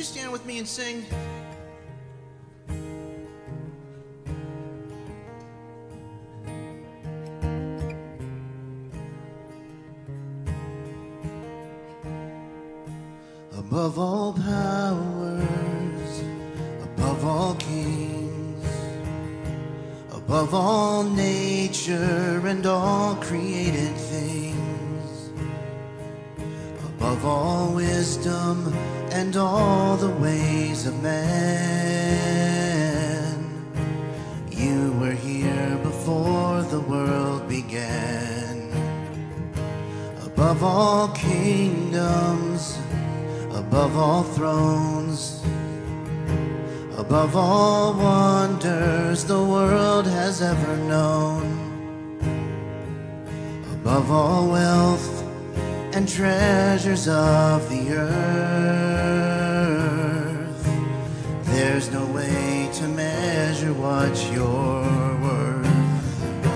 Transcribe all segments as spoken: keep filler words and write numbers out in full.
you stand with me and sing? Above all powers, above all kings, above all nature and all created things, above all wisdom and all the ways of man, you were here before the world began. Above all kingdoms, above all thrones, above all wonders the world has ever known, above all wealth and treasures of the earth, there's no way to measure what you're worth.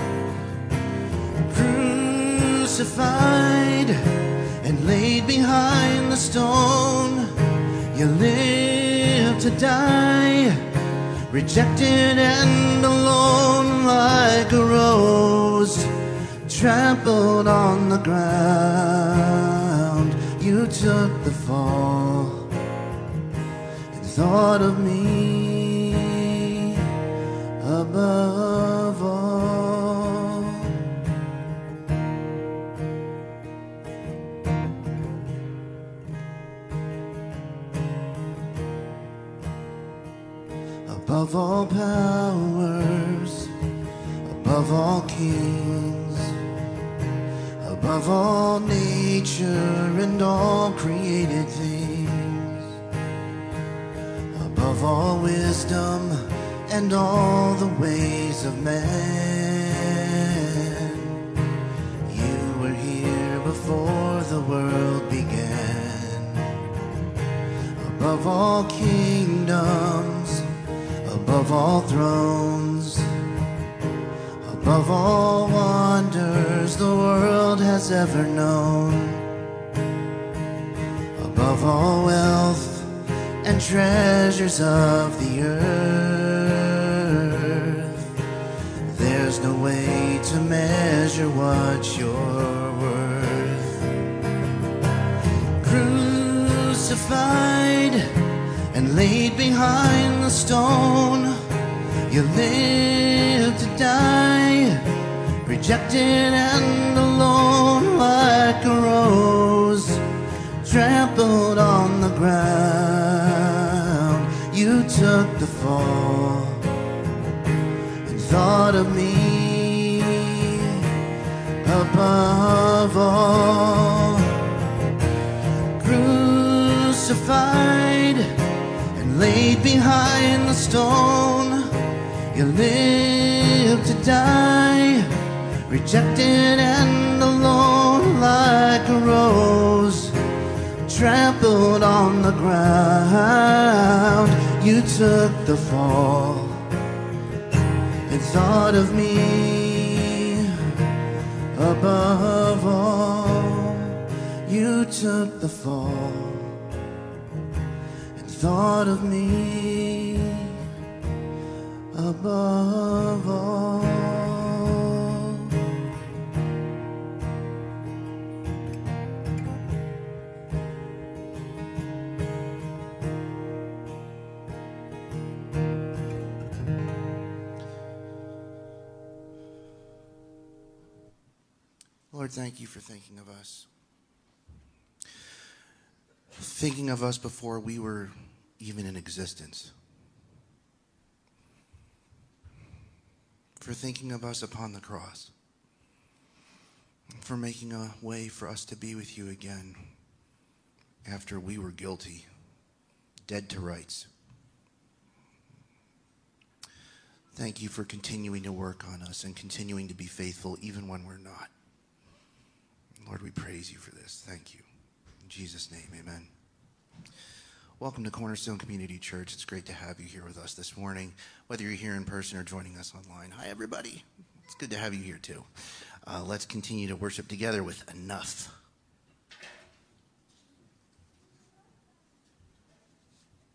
Crucified and laid behind the stone, you live to die, rejected and alone, like a rose trampled on the ground. You took the fall and thought of me above all. Above all powers, above all kings, above all nature and all created things, above all wisdom and all the ways of man, you were here before the world began. Above all kingdoms, above all thrones, above all wonders the world has ever known, above all wealth and treasures of the earth, there's no way to measure what you're worth. Crucified and laid behind the stone, you live to die, rejected and alone, like a rose trampled on the ground. You took the fall and thought of me above all. Crucified, laid behind the stone, you live to die, rejected and alone, like a rose trampled on the ground. You took the fall and thought of me above all. You took the fall, thought of me above all. Lord, thank you for thinking of us. Thinking of us before we were even in existence. For thinking of us upon the cross. For making a way for us to be with you again after we were guilty, dead to rights. Thank you for continuing to work on us and continuing to be faithful even when we're not. Lord, we praise you for this. Thank you. In Jesus' name, amen. Welcome to Cornerstone Community Church. It's great to have you here with us this morning, whether you're here in person or joining us online. Hi, everybody. It's good to have you here, too. Uh, let's continue to worship together with Enough.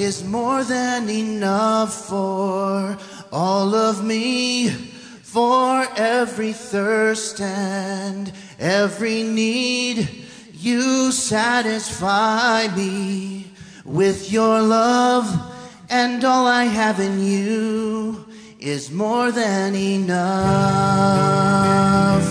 is more than enough for all of me, for every thirst and every need. You satisfy me with your love, and all I have in you is more than enough.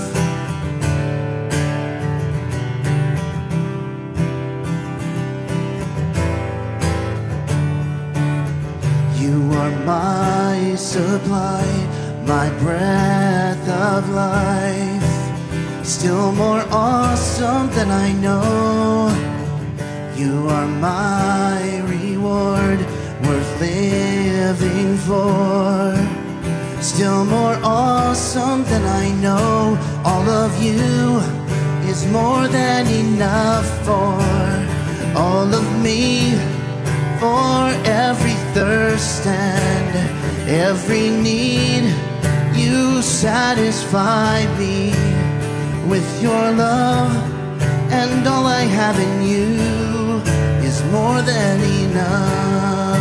You are my supply, my breath of life, still more awesome than I know. You are my reward, worth living for, still more awesome than I know. All of you is more than enough for all of me, for every thirst and every need. You satisfy me with your love, and all I have in you is more than enough.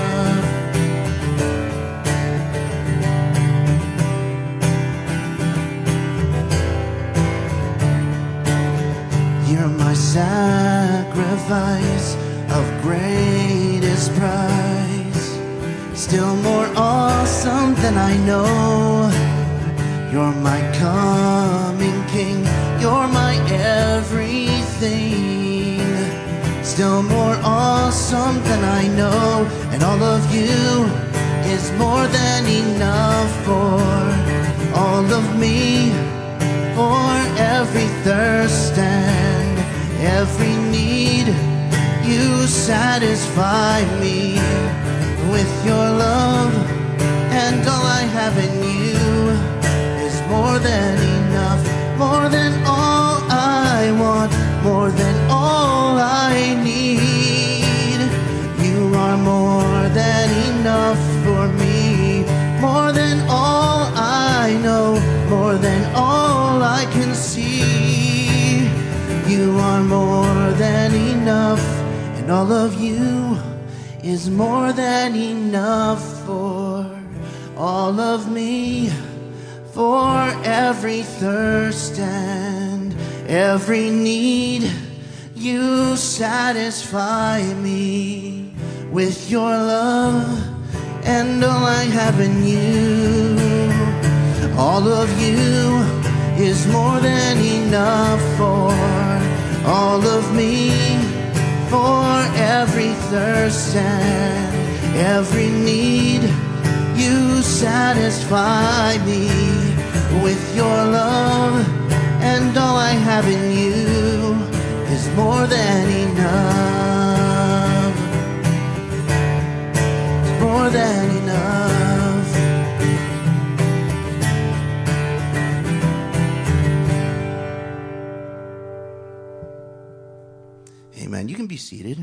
You're my sacrifice of greatest price, still more awesome than I know. You're my coming King, you're my everything, still more awesome than I know. And all of you is more than enough for all of me, for every thirst and every need. You satisfy me with your love, and all I have in you is more than enough, more than all I want, more than all I need. You are more than enough for me, more than all I know, more than all I can see. You are more than enough, and all of you is more than enough for all of me, for every thirst and every need. You satisfy me with your love, and all I have in you. All of you is more than enough for all of me, for every thirst and every need. You satisfy me with your love, and all I have in you is more than enough. It's more than enough. Amen. You can be seated.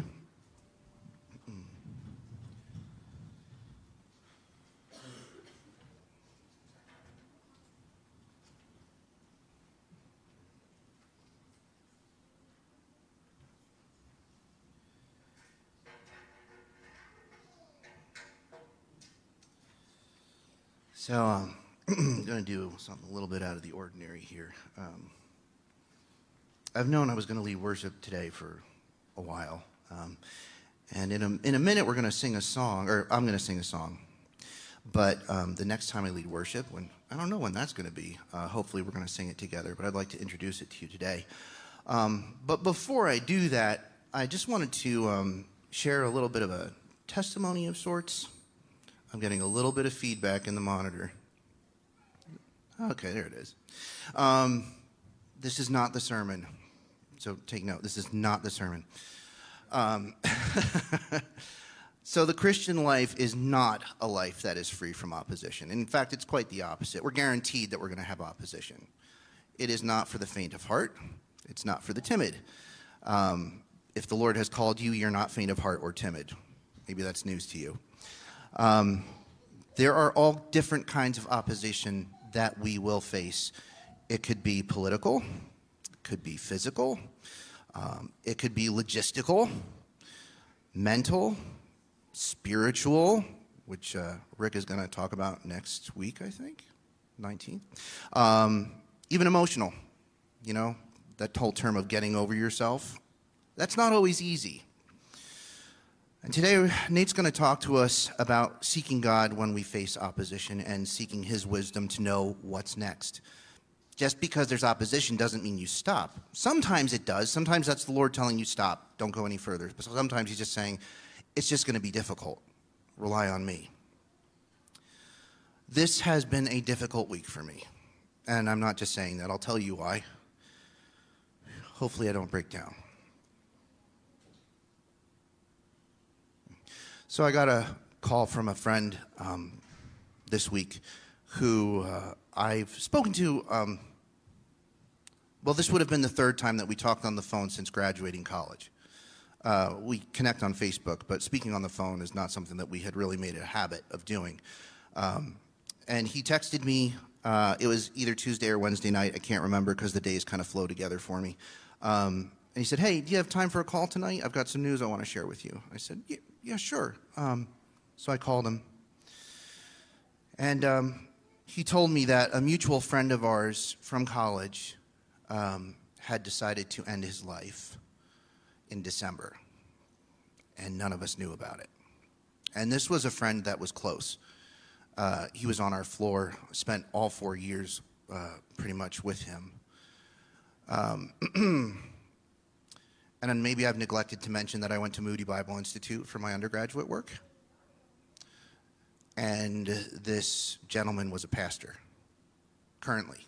So um, I'm going to do something a little bit out of the ordinary here. Um, I've known I was going to lead worship today for a while. Um, and in a, in a minute, we're going to sing a song, or I'm going to sing a song. But um, the next time I lead worship, when I don't know when that's going to be. Uh, hopefully, we're going to sing it together. But I'd like to introduce it to you today. Um, but before I do that, I just wanted to um, share a little bit of a testimony of sorts. I'm getting a little bit of feedback in the monitor. Okay, there it is. Um, this is not the sermon. So take note, this is not the sermon. Um, so the Christian life is not a life that is free from opposition. In fact, it's quite the opposite. We're guaranteed that we're going to have opposition. It is not for the faint of heart. It's not for the timid. Um, if the Lord has called you, you're not faint of heart or timid. Maybe that's news to you. Um, there are all different kinds of opposition that we will face. It could be political, it could be physical, um, it could be logistical, mental, spiritual, which uh, Rick is going to talk about next week, I think, nineteenth. Um, even emotional, you know, that whole term of getting over yourself. That's not always easy. And today, Nate's going to talk to us about seeking God when we face opposition and seeking his wisdom to know what's next. Just because there's opposition doesn't mean you stop. Sometimes it does. Sometimes that's the Lord telling you stop, don't go any further. But sometimes he's just saying, it's just going to be difficult. Rely on me. This has been a difficult week for me. And I'm not just saying that. I'll tell you why. Hopefully I don't break down. So I got a call from a friend um, this week who uh, I've spoken to. Um, well, this would have been the third time that we talked on the phone since graduating college. Uh, we connect on Facebook, but speaking on the phone is not something that we had really made a habit of doing. Um, and he texted me. Uh, it was either Tuesday or Wednesday night. I can't remember because the days kind of flow together for me. Um, and he said, hey, do you have time for a call tonight? I've got some news I want to share with you. I said, yeah, yeah sure. Um, so I called him. And um, he told me that a mutual friend of ours from college um, had decided to end his life in December. And none of us knew about it. And this was a friend that was close. Uh, he was on our floor, spent all four years uh, pretty much with him. Um, and then maybe I've neglected to mention that I went to Moody Bible Institute for my undergraduate work. And this gentleman was a pastor, currently.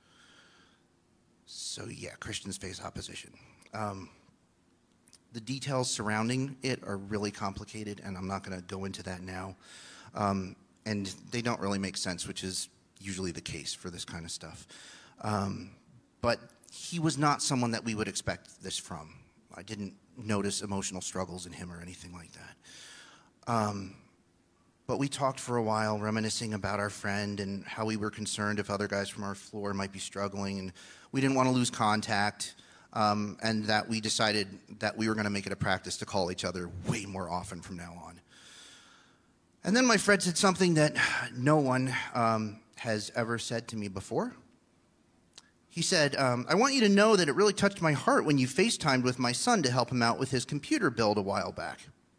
So yeah, Christians face opposition. Um, the details surrounding it are really complicated, and I'm not going to go into that now. Um, and they don't really make sense, which is usually the case for this kind of stuff. Um, but he was not someone that we would expect this from. I didn't notice emotional struggles in him or anything like that. Um, but we talked for a while, reminiscing about our friend and how we were concerned if other guys from our floor might be struggling, and we didn't want to lose contact, um, and that we decided that we were going to make it a practice to call each other way more often from now on. And then my friend said something that no one um, has ever said to me before. He said, um, I want you to know that it really touched my heart when you FaceTimed with my son to help him out with his computer build a while back.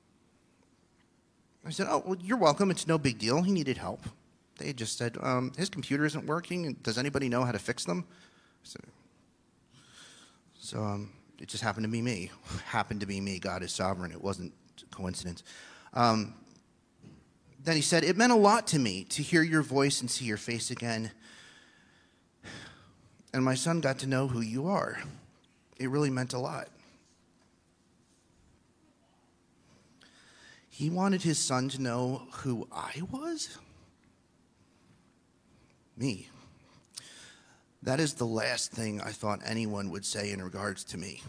I said, oh, well, you're welcome. It's no big deal. He needed help. They had just said, um, his computer isn't working. And does anybody know how to fix them? So, so um, it just happened to be me. Happened to be me. God is sovereign. It wasn't a coincidence. Um, then he said, it meant a lot to me to hear your voice and see your face again. And my son got to know who you are. It really meant a lot. He wanted his son to know who I was? Me. That is the last thing I thought anyone would say in regards to me.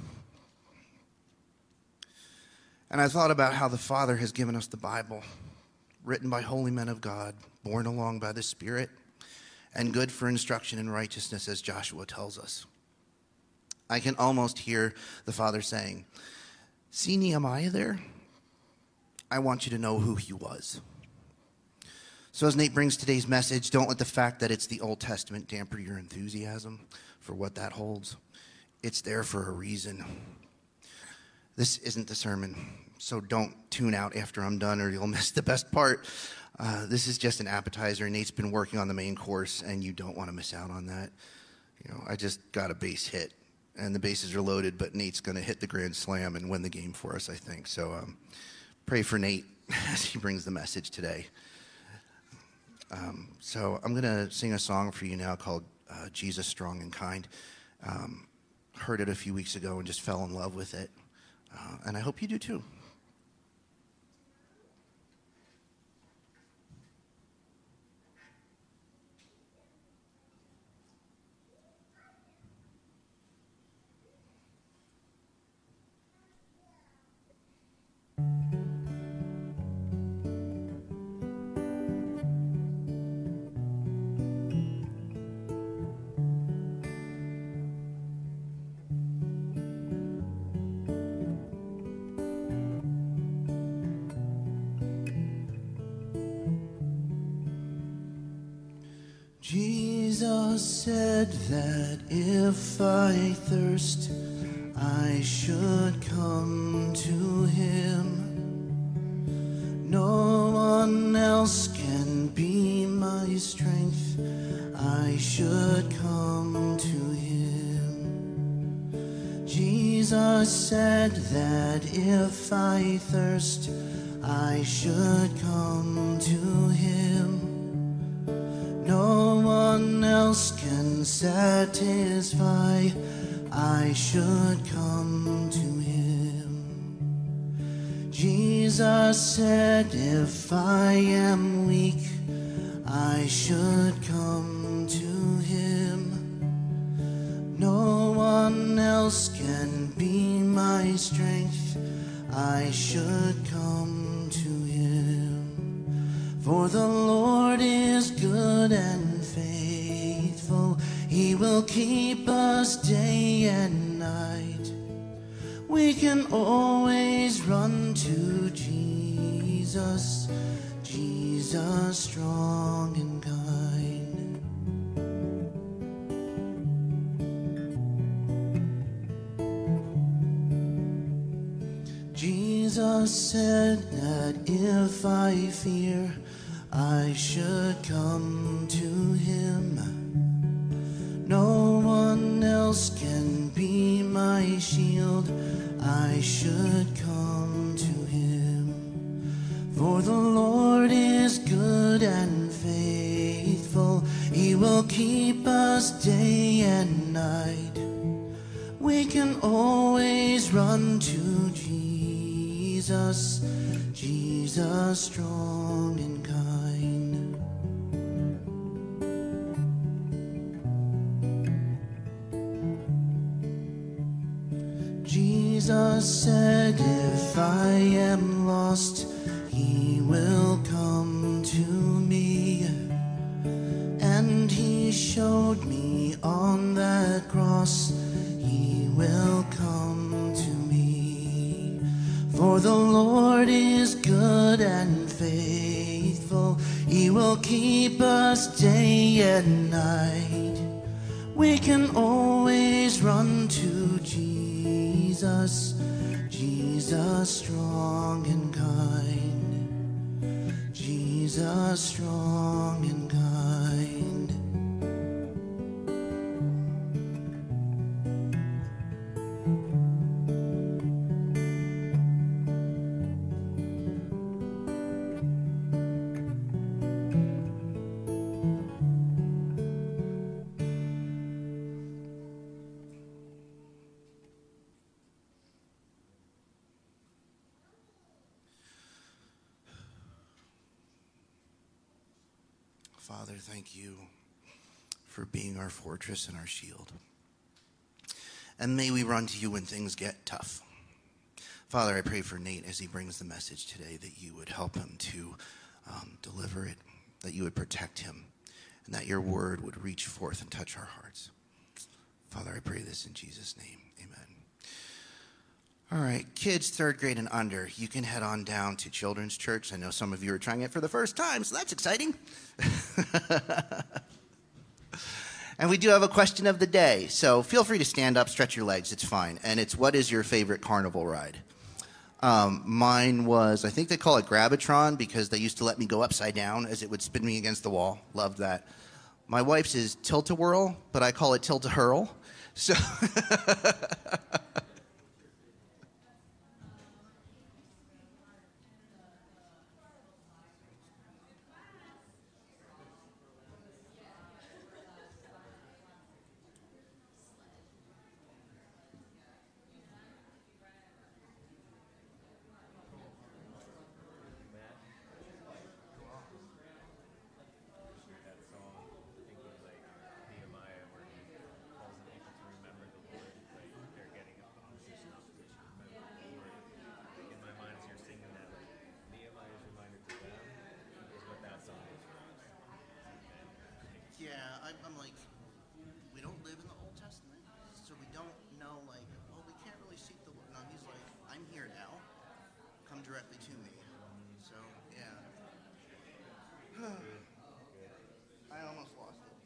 And I thought about how the Father has given us the Bible, written by holy men of God, borne along by the Spirit, and good for instruction in righteousness, as Joshua tells us. I can almost hear the Father saying, see Nehemiah there? I want you to know who he was. So as Nate brings today's message, don't let the fact that it's the Old Testament damper your enthusiasm for what that holds. It's there for a reason. This isn't the sermon, so don't tune out after I'm done or you'll miss the best part. Uh, this is just an appetizer. Nate's been working on the main course, and you don't want to miss out on that. You know, I just got a base hit, and the bases are loaded, but Nate's going to hit the grand slam and win the game for us, I think. So um, pray for Nate as he brings the message today. Um, so I'm going to sing a song for you now called uh, Jesus, Strong and Kind. Um, heard it a few weeks ago and just fell in love with it, uh, and I hope you do too. Jesus said that if I thirst, I should come to him. No one else can be my strength. I should come to him. Jesus said that if I thirst, I should come to him. No one else can satisfy. I should come to him. Jesus said, if I am weak, I should come to him. No one else can be my strength. I should come to him. For the Lord is good and faithful. He will keep us day and night. We can always run to Jesus, Jesus strong and kind. Jesus said that if I fear, I should come to him. No one else can be my shield. I should come to him. For the Lord is good and faithful. He will keep us day and night. We can always run to Jesus, Jesus strong and kind. Jesus said, if I am lost, he will come to me. And he showed me on that cross, he will come to me. For the Lord is good and faithful. He will keep us day and night. We can always run to Jesus, Jesus strong and kind. Jesus strong and kind. Father, thank you for being our fortress and our shield. And may we run to you when things get tough. Father, I pray for Nate as he brings the message today, that you would help him to um, deliver it, that you would protect him, and that your word would reach forth and touch our hearts. Father, I pray this in Jesus' name. Amen. All right, kids third grade and under, you can head on down to Children's Church. I know some of you are trying it for the first time, so that's exciting. And we do have a question of the day, so feel free to stand up, stretch your legs, it's fine. And it's, what is your favorite carnival ride? Um, mine was, I think they call it Grabitron, because they used to let me go upside down as it would spin me against the wall. Loved that. My wife's is Tilt-A-Whirl, but I call it Tilt-A-Hurl. So... Yeah, I'm like, we don't live in the Old Testament, so we don't know, like, well, we can't really seek the Lord. No, he's like, I'm here now. Come directly to me. So, yeah. I almost lost it.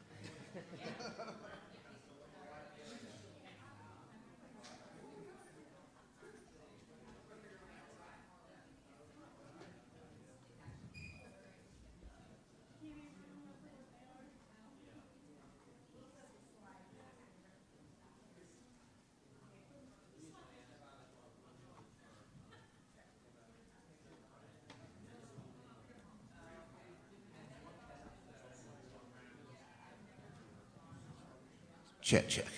Check, check.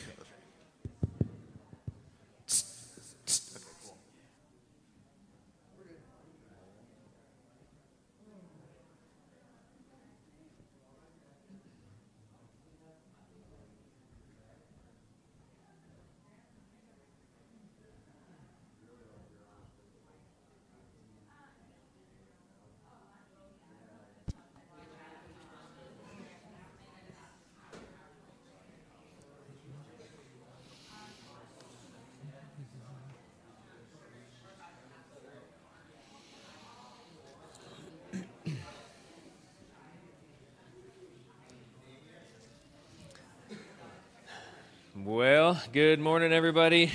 Well, good morning, everybody.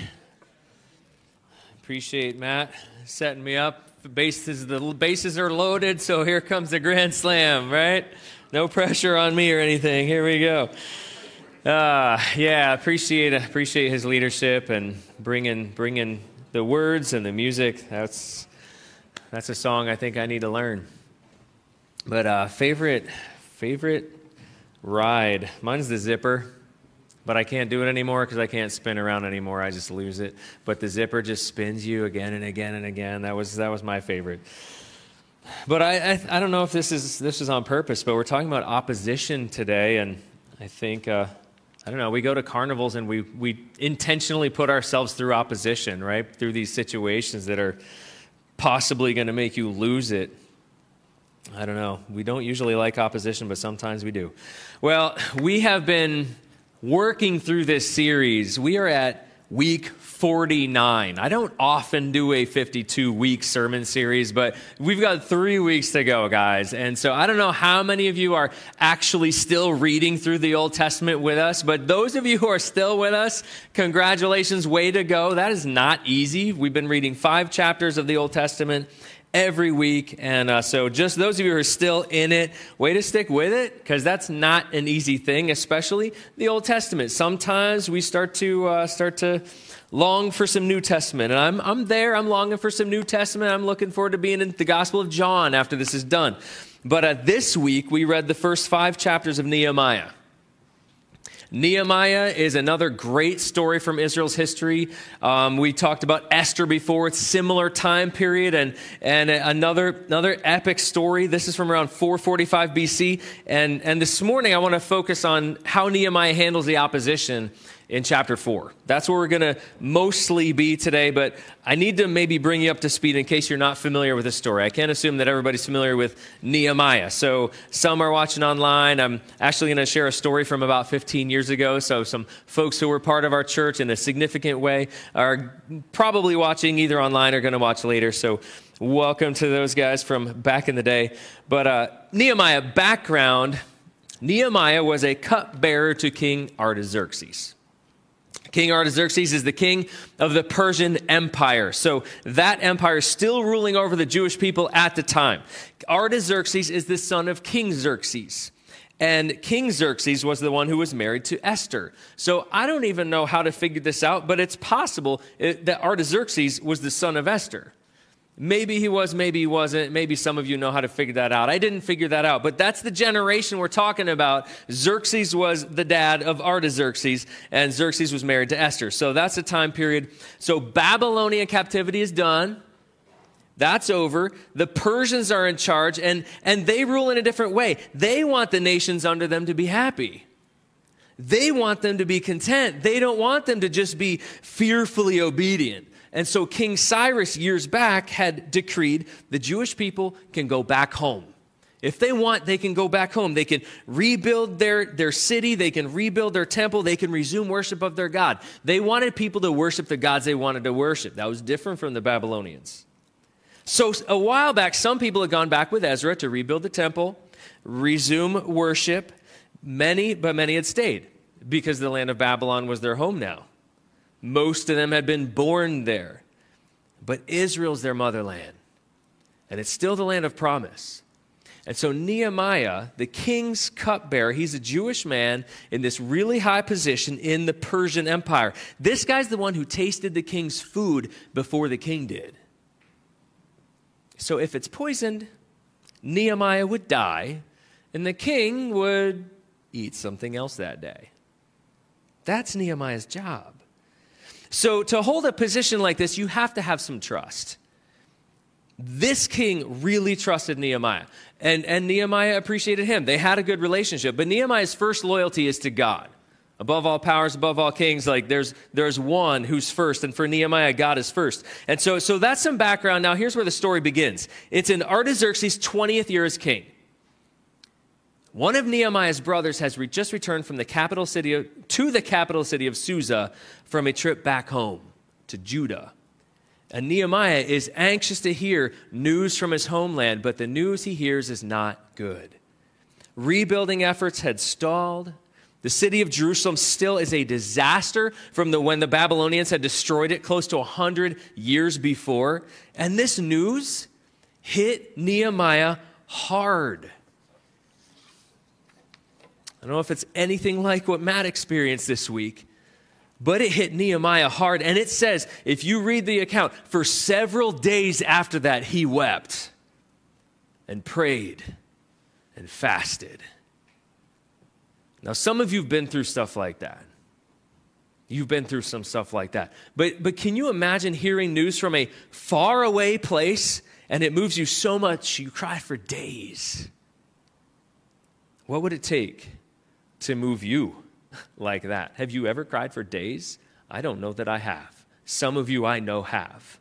Appreciate Matt setting me up. The bases, the bases are loaded, so here comes the grand slam, right? No pressure on me or anything. Here we go. Uh, yeah, appreciate appreciate his leadership and bringing bringing the words and the music. That's that's a song I think I need to learn. But uh, favorite favorite ride, mine's the zipper. But I can't do it anymore because I can't spin around anymore. I just lose it. But the zipper just spins you again and again and again. That was that was my favorite. But I I, I don't know if this is this is on purpose. But we're talking about opposition today, and I think uh, I don't know. We go to carnivals and we we intentionally put ourselves through opposition, right? Through these situations that are possibly going to make you lose it. I don't know. We don't usually like opposition, but sometimes we do. Well, we have been working through this series. We are at week forty-nine. I don't often do a fifty-two week sermon series, but we've got three weeks to go, guys. And so I don't know how many of you are actually still reading through the Old Testament with us, but those of you who are still with us, congratulations, way to go. That is not easy. We've been reading five chapters of the Old Testament every week. And uh, so just those of you who are still in it, way to stick with it, because that's not an easy thing, especially the Old Testament. Sometimes we start to uh, start to long for some New Testament. And I'm I'm there. I'm longing for some New Testament. I'm looking forward to being in the Gospel of John after this is done. But uh, this week, we read the first five chapters of Nehemiah. Nehemiah is another great story from Israel's history. Um, we talked about Esther before. It's similar time period and, and another, another epic story. This is from around four forty-five B C. And, and this morning, I want to focus on how Nehemiah handles the opposition in chapter four. That's where we're going to mostly be today, but I need to maybe bring you up to speed in case you're not familiar with this story. I can't assume that everybody's familiar with Nehemiah. So some are watching online. I'm actually going to share a story from about fifteen years ago. So some folks who were part of our church in a significant way are probably watching either online or going to watch later. So welcome to those guys from back in the day. But uh, Nehemiah background, Nehemiah was a cupbearer to King Artaxerxes. King Artaxerxes is the king of the Persian Empire. So that empire is still ruling over the Jewish people at the time. Artaxerxes is the son of King Xerxes. And King Xerxes was the one who was married to Esther. So I don't even know how to figure this out, but it's possible that Artaxerxes was the son of Esther. Maybe he was, maybe he wasn't. Maybe some of you know how to figure that out. I didn't figure that out, but that's the generation we're talking about. Xerxes was the dad of Artaxerxes, and Xerxes was married to Esther. So that's the time period. So Babylonian captivity is done. That's over. The Persians are in charge, and, and they rule in a different way. They want the nations under them to be happy. They want them to be content. They don't want them to just be fearfully obedient. And so King Cyrus years back had decreed the Jewish people can go back home. If they want, they can go back home. They can rebuild their, their city. They can rebuild their temple. They can resume worship of their God. They wanted people to worship the gods they wanted to worship. That was different from the Babylonians. So a while back, some people had gone back with Ezra to rebuild the temple, resume worship. Many, but many had stayed because the land of Babylon was their home now. Most of them had been born there. But Israel's their motherland. And it's still the land of promise. And so Nehemiah, the king's cupbearer, he's a Jewish man in this really high position in the Persian Empire. This guy's the one who tasted the king's food before the king did. So if it's poisoned, Nehemiah would die, and the king would eat something else that day. That's Nehemiah's job. So to hold a position like this, you have to have some trust. This king really trusted Nehemiah, and, and Nehemiah appreciated him. They had a good relationship, but Nehemiah's first loyalty is to God. Above all powers, above all kings, like there's there's one who's first, and for Nehemiah, God is first. And so, so that's some background. Now here's where the story begins. It's in Artaxerxes' twentieth year as king. One of Nehemiah's brothers has re- just returned from the capital city of, to the capital city of Susa from a trip back home to Judah. And Nehemiah is anxious to hear news from his homeland, but the news he hears is not good. Rebuilding efforts had stalled. The city of Jerusalem still is a disaster from the, when the Babylonians had destroyed it close to one hundred years before. And this news hit Nehemiah hard. I don't know if it's anything like what Matt experienced this week, but it hit Nehemiah hard. And it says, if you read the account, for several days after that, he wept and prayed and fasted. Now, some of you have been through stuff like that. You've been through some stuff like that. But, but can you imagine hearing news from a faraway place and it moves you so much you cry for days? What would it take to move you like that? Have you ever cried for days? I don't know that I have. Some of you I know have.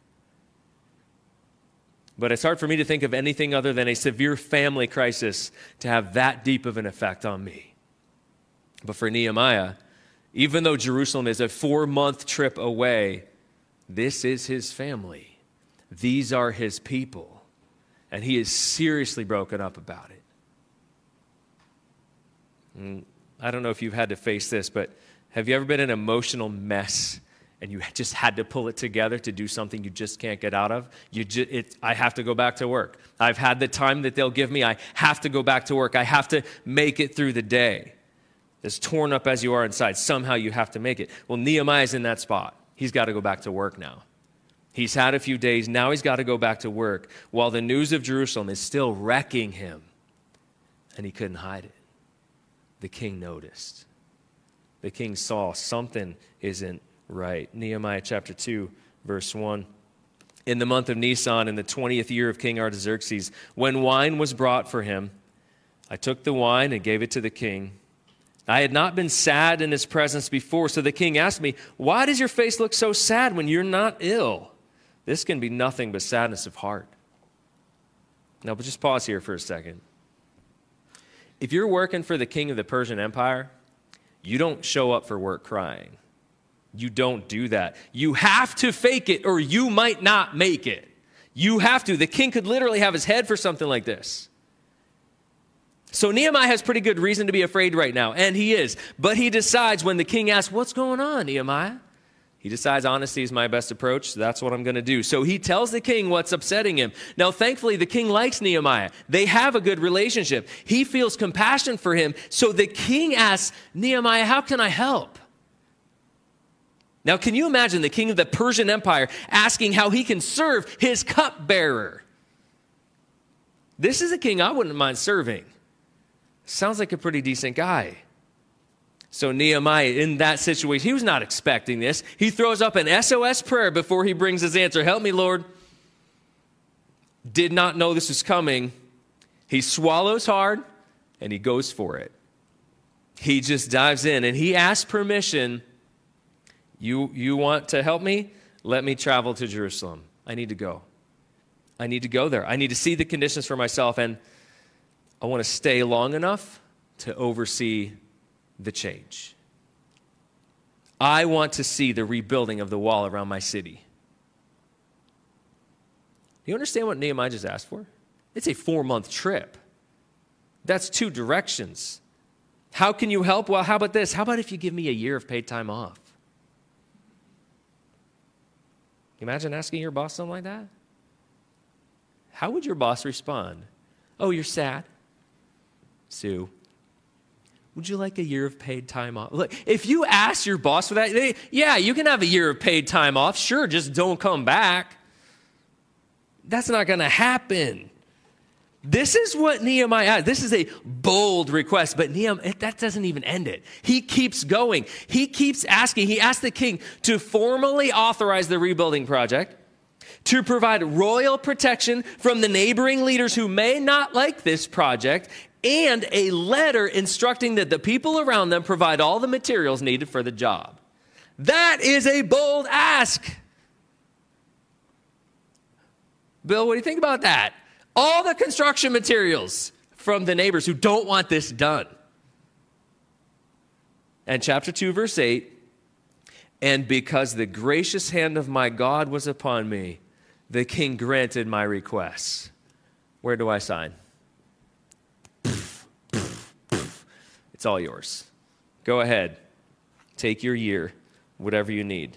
But it's hard for me to think of anything other than a severe family crisis to have that deep of an effect on me. But for Nehemiah, even though Jerusalem is a four-month trip away, this is his family. These are his people. And he is seriously broken up about it. And I don't know if you've had to face this, but have you ever been in an emotional mess and you just had to pull it together to do something you just can't get out of? You just, it, I have to go back to work. I've had the time that they'll give me. I have to go back to work. I have to make it through the day. As torn up as you are inside, somehow you have to make it. Well, Nehemiah's in that spot. He's got to go back to work now. He's had a few days. Now he's got to go back to work while the news of Jerusalem is still wrecking him. And he couldn't hide it. The king noticed. The king saw something isn't right. Nehemiah chapter two, verse one. In the month of Nisan, in the twentieth year of King Artaxerxes, when wine was brought for him, I took the wine and gave it to the king. I had not been sad in his presence before, so the king asked me, why does your face look so sad when you're not ill? This can be nothing but sadness of heart. Now, but just pause here for a second. If you're working for the king of the Persian Empire, you don't show up for work crying. You don't do that. You have to fake it or you might not make it. You have to. The king could literally have his head for something like this. So Nehemiah has pretty good reason to be afraid right now, and he is. But he decides when the king asks, what's going on, Nehemiah? He decides honesty is my best approach, so that's what I'm going to do. So he tells the king what's upsetting him. Now, thankfully, the king likes Nehemiah. They have a good relationship. He feels compassion for him. So the king asks, Nehemiah, how can I help? Now, can you imagine the king of the Persian Empire asking how he can serve his cupbearer? This is a king I wouldn't mind serving. Sounds like a pretty decent guy. So Nehemiah, in that situation, he was not expecting this. He throws up an S O S prayer before he brings his answer. Help me, Lord. Did not know this was coming. He swallows hard, and he goes for it. He just dives in, and he asks permission. You, you want to help me? Let me travel to Jerusalem. I need to go. I need to go there. I need to see the conditions for myself, and I want to stay long enough to oversee the change. I want to see the rebuilding of the wall around my city. Do you understand what Nehemiah just asked for? It's a four-month trip. That's two directions. How can you help? Well, how about this? How about if you give me a year of paid time off? Imagine asking your boss something like that. How would your boss respond? Oh, you're sad? Sue, would you like a year of paid time off? Look, if you ask your boss for that, they, yeah, you can have a year of paid time off. Sure, just don't come back. That's not going to happen. This is what Nehemiah had. This is a bold request, but Nehemiah, that doesn't even end it. He keeps going. He keeps asking. He asked the king to formally authorize the rebuilding project, to provide royal protection from the neighboring leaders who may not like this project, and a letter instructing that the people around them provide all the materials needed for the job. That is a bold ask. Bill, what do you think about that? All the construction materials from the neighbors who don't want this done. And chapter two, verse eight, and because the gracious hand of my God was upon me, the king granted my requests. Where do I sign? It's all yours. Go ahead. Take your year, whatever you need.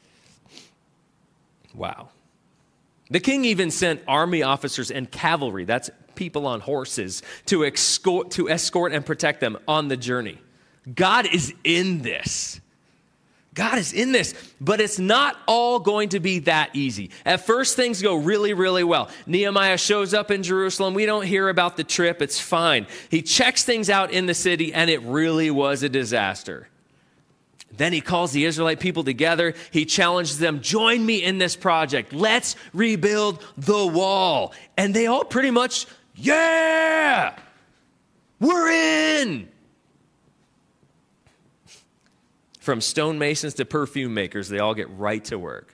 Wow. The king even sent army officers and cavalry, that's people on horses, to escort, to escort and protect them on the journey. God is in this. God is in this, but it's not all going to be that easy. At first, things go really, really well. Nehemiah shows up in Jerusalem. We don't hear about the trip. It's fine. He checks things out in the city, and it really was a disaster. Then he calls the Israelite people together. He challenges them, join me in this project. Let's rebuild the wall. And they all pretty much, yeah, we're in. From stonemasons to perfume makers, they all get right to work.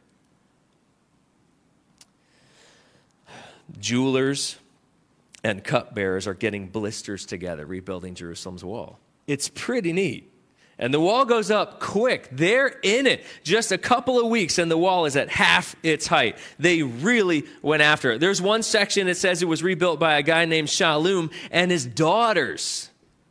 Jewelers and cupbearers are getting blisters together, rebuilding Jerusalem's wall. It's pretty neat. And the wall goes up quick. They're in it. Just a couple of weeks and the wall is at half its height. They really went after it. There's one section that says it was rebuilt by a guy named Shallum and his daughters.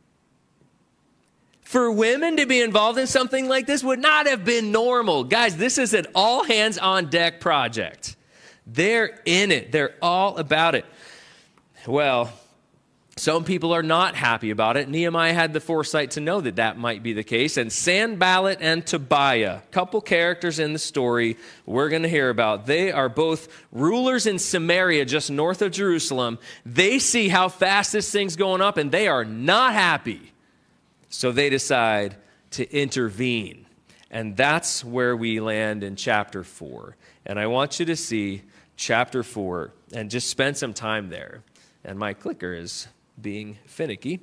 For women to be involved in something like this would not have been normal. Guys, this is an all-hands-on-deck project. They're in it. They're all about it. Well, some people are not happy about it. Nehemiah had the foresight to know that that might be the case. And Sanballat and Tobiah, couple characters in the story we're going to hear about. They are both rulers in Samaria, just north of Jerusalem. They see how fast this thing's going up, and they are not happy. So they decide to intervene. And that's where we land in chapter four. And I want you to see chapter four and just spend some time there. And my clicker is being finicky.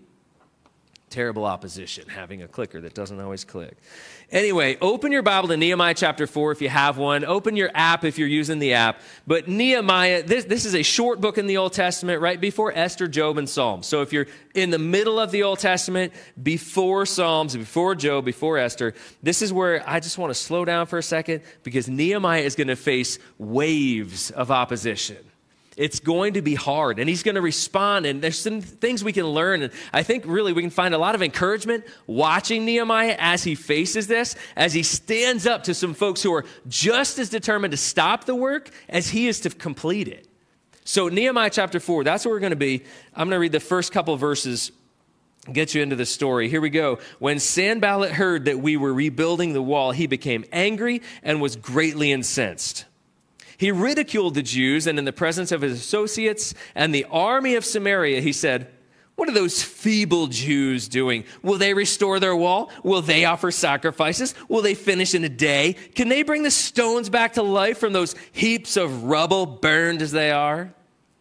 Terrible opposition, having a clicker that doesn't always click. Anyway, open your Bible to Nehemiah chapter four if you have one. Open your app if you're using the app. But Nehemiah, this, this is a short book in the Old Testament, right before Esther, Job, and Psalms. So if you're in the middle of the Old Testament, before Psalms, before Job, before Esther, this is where I just want to slow down for a second because Nehemiah is going to face waves of opposition. It's going to be hard, and he's going to respond, and there's some things we can learn, and I think really we can find a lot of encouragement watching Nehemiah as he faces this, as he stands up to some folks who are just as determined to stop the work as he is to complete it. So Nehemiah chapter four, that's where we're going to be. I'm going to read the first couple verses, get you into the story. Here we go. When Sanballat heard that we were rebuilding the wall, he became angry and was greatly incensed. He ridiculed the Jews, and in the presence of his associates and the army of Samaria, he said, "What are those feeble Jews doing? Will they restore their wall? Will they offer sacrifices? Will they finish in a day? Can they bring the stones back to life from those heaps of rubble, burned as they are?"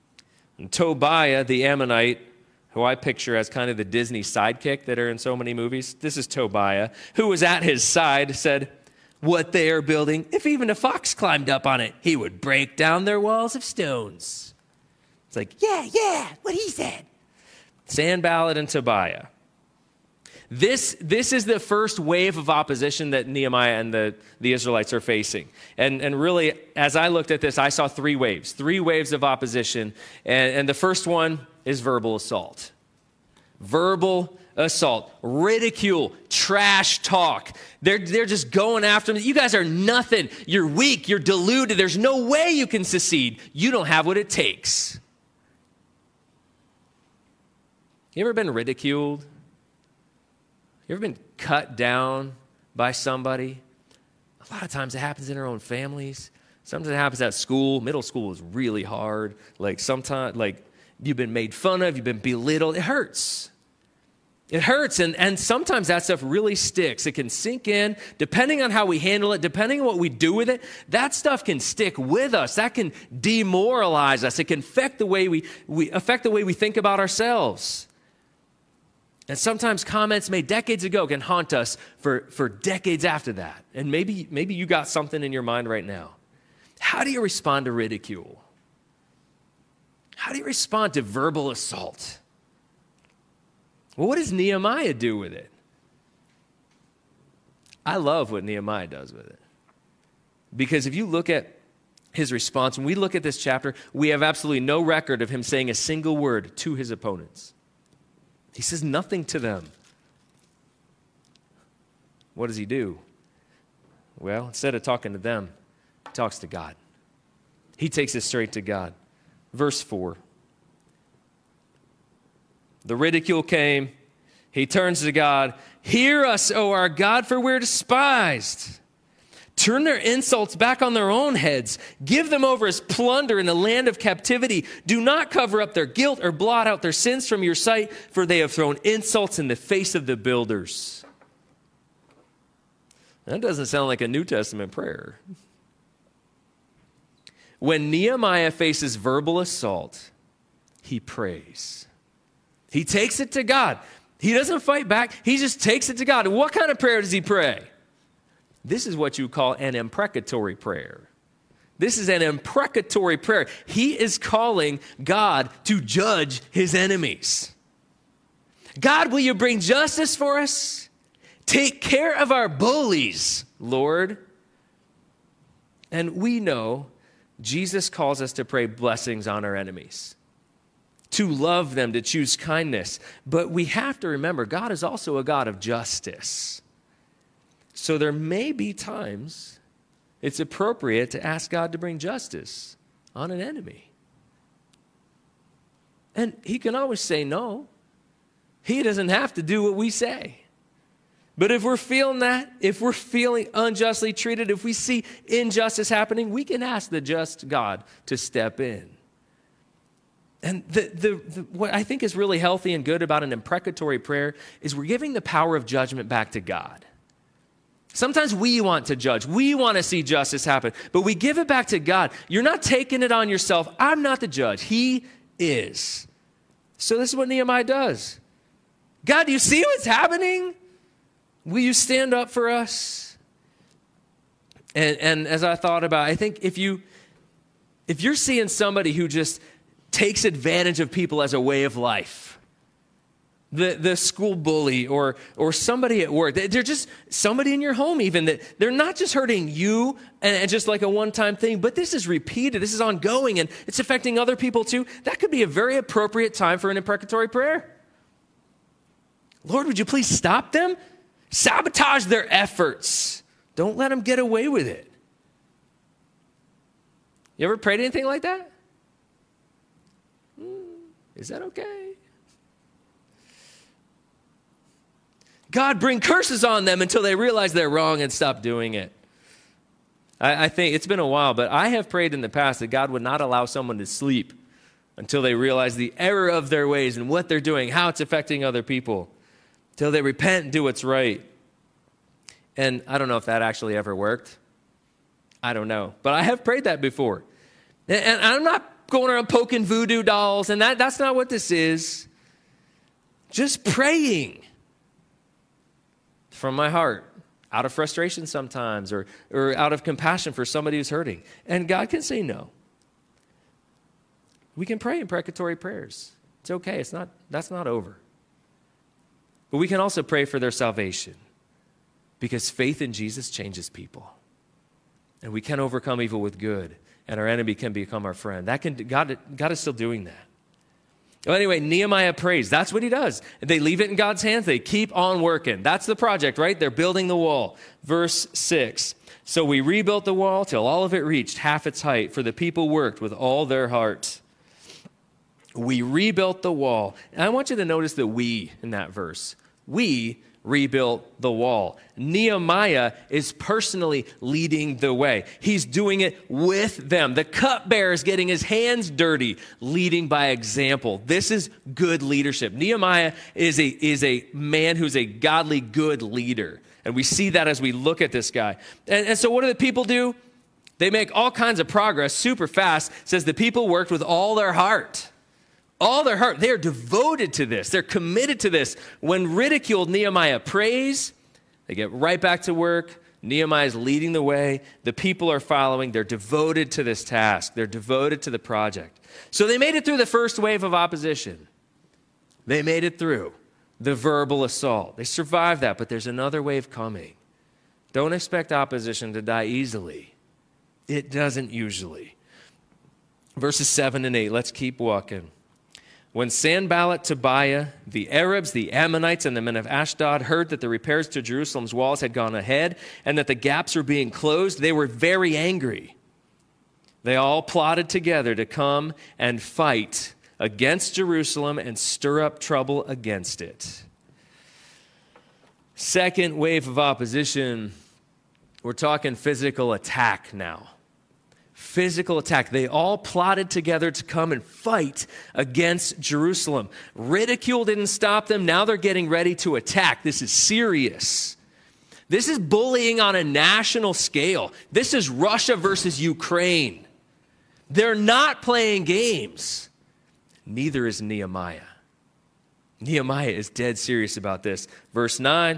And Tobiah, the Ammonite, who I picture as kind of the Disney sidekick that are in so many movies, this is Tobiah, who was at his side, said, "What they are building, if even a fox climbed up on it, he would break down their walls of stones." It's like, yeah, yeah, what he said. Sanballat and Tobiah. This, this is the first wave of opposition that Nehemiah and the, the Israelites are facing. And, and really, as I looked at this, I saw three waves, three waves of opposition. And, and the first one is verbal assault. Verbal assault, ridicule, trash talk. They're, they're just going after them. You guys are nothing. You're weak. You're deluded. There's no way you can succeed. You don't have what it takes. You ever been ridiculed? You ever been cut down by somebody? A lot of times it happens in our own families. Sometimes it happens at school. Middle school is really hard. Like sometimes, like you've been made fun of, you've been belittled. It hurts. It hurts, and, and sometimes that stuff really sticks. It can sink in, depending on how we handle it, depending on what we do with it. That stuff can stick with us. That can demoralize us. It can affect the way we, we affect the way we think about ourselves. And sometimes comments made decades ago can haunt us for, for decades after that. And maybe, maybe you got something in your mind right now. How do you respond to ridicule? How do you respond to verbal assault? Well, what does Nehemiah do with it? I love what Nehemiah does with it. Because if you look at his response, when we look at this chapter, we have absolutely no record of him saying a single word to his opponents. He says nothing to them. What does he do? Well, instead of talking to them, he talks to God. He takes it straight to God. Verse four. The ridicule came. He turns to God. Hear us, O our God, for we're despised. Turn their insults back on their own heads. Give them over as plunder in the land of captivity. Do not cover up their guilt or blot out their sins from your sight, for they have thrown insults in the face of the builders. That doesn't sound like a New Testament prayer. When Nehemiah faces verbal assault, he prays. He takes it to God. He doesn't fight back. He just takes it to God. And what kind of prayer does he pray? This is what you call an imprecatory prayer. This is an imprecatory prayer. He is calling God to judge his enemies. God, will you bring justice for us? Take care of our bullies, Lord. And we know Jesus calls us to pray blessings on our enemies, to love them, to choose kindness. But we have to remember, God is also a God of justice. So there may be times it's appropriate to ask God to bring justice on an enemy. And he can always say no. He doesn't have to do what we say. But if we're feeling that, if we're feeling unjustly treated, if we see injustice happening, we can ask the just God to step in. And the, the, the, what I think is really healthy and good about an imprecatory prayer is we're giving the power of judgment back to God. Sometimes we want to judge. We want to see justice happen. But we give it back to God. You're not taking it on yourself. I'm not the judge. He is. So this is what Nehemiah does. God, do you see what's happening? Will you stand up for us? And, and as I thought about it, I think if, you, if you're seeing somebody who just takes advantage of people as a way of life, the, the school bully or, or somebody at work, they're just somebody in your home even, that they're not just hurting you and, and just like a one-time thing, but this is repeated, this is ongoing, and it's affecting other people too. That could be a very appropriate time for an imprecatory prayer. Lord, would you please stop them? Sabotage their efforts. Don't let them get away with it. You ever prayed anything like that? Is that okay? God, bring curses on them until they realize they're wrong and stop doing it. I, I think it's been a while, but I have prayed in the past that God would not allow someone to sleep until they realize the error of their ways and what they're doing, how it's affecting other people, till they repent and do what's right. And I don't know if that actually ever worked. I don't know. But I have prayed that before. And, and I'm not going around poking voodoo dolls, and that, that's not what this is. Just praying from my heart, out of frustration sometimes, or, or out of compassion for somebody who's hurting. And God can say no. We can pray imprecatory prayers. It's okay. It's not, that's not over. But we can also pray for their salvation, because faith in Jesus changes people. And we can overcome evil with good, and our enemy can become our friend. That can God, God is still doing that. Well, anyway, Nehemiah prays. That's what he does. They leave it in God's hands. They keep on working. That's the project, right? They're building the wall. Verse six. So we rebuilt the wall till all of it reached half its height, for the people worked with all their heart. We rebuilt the wall. And I want you to notice the we in that verse. We rebuilt the wall. Nehemiah is personally leading the way. He's doing it with them. The cupbearer is getting his hands dirty, leading by example. This is good leadership. Nehemiah is a, is a man who's a godly, good leader. And we see that as we look at this guy. And, and so what do the people do? They make all kinds of progress super fast. It says the people worked with all their heart. All their heart. They are devoted to this. They're committed to this. When ridiculed, Nehemiah prays. They get right back to work. Nehemiah is leading the way. The people are following. They're devoted to this task. They're devoted to the project. So they made it through the first wave of opposition. They made it through the verbal assault. They survived that, but there's another wave coming. Don't expect opposition to die easily. It doesn't usually. Verses seven and eight, let's keep walking. When Sanballat, Tobiah, the Arabs, the Ammonites, and the men of Ashdod heard that the repairs to Jerusalem's walls had gone ahead and that the gaps were being closed, they were very angry. They all plotted together to come and fight against Jerusalem and stir up trouble against it. Second wave of opposition, we're talking physical attack now. Physical attack. They all plotted together to come and fight against Jerusalem. Ridicule didn't stop them. Now they're getting ready to attack. This is serious. This is bullying on a national scale. This is Russia versus Ukraine. They're not playing games. Neither is Nehemiah. Nehemiah is dead serious about this. Verse nine,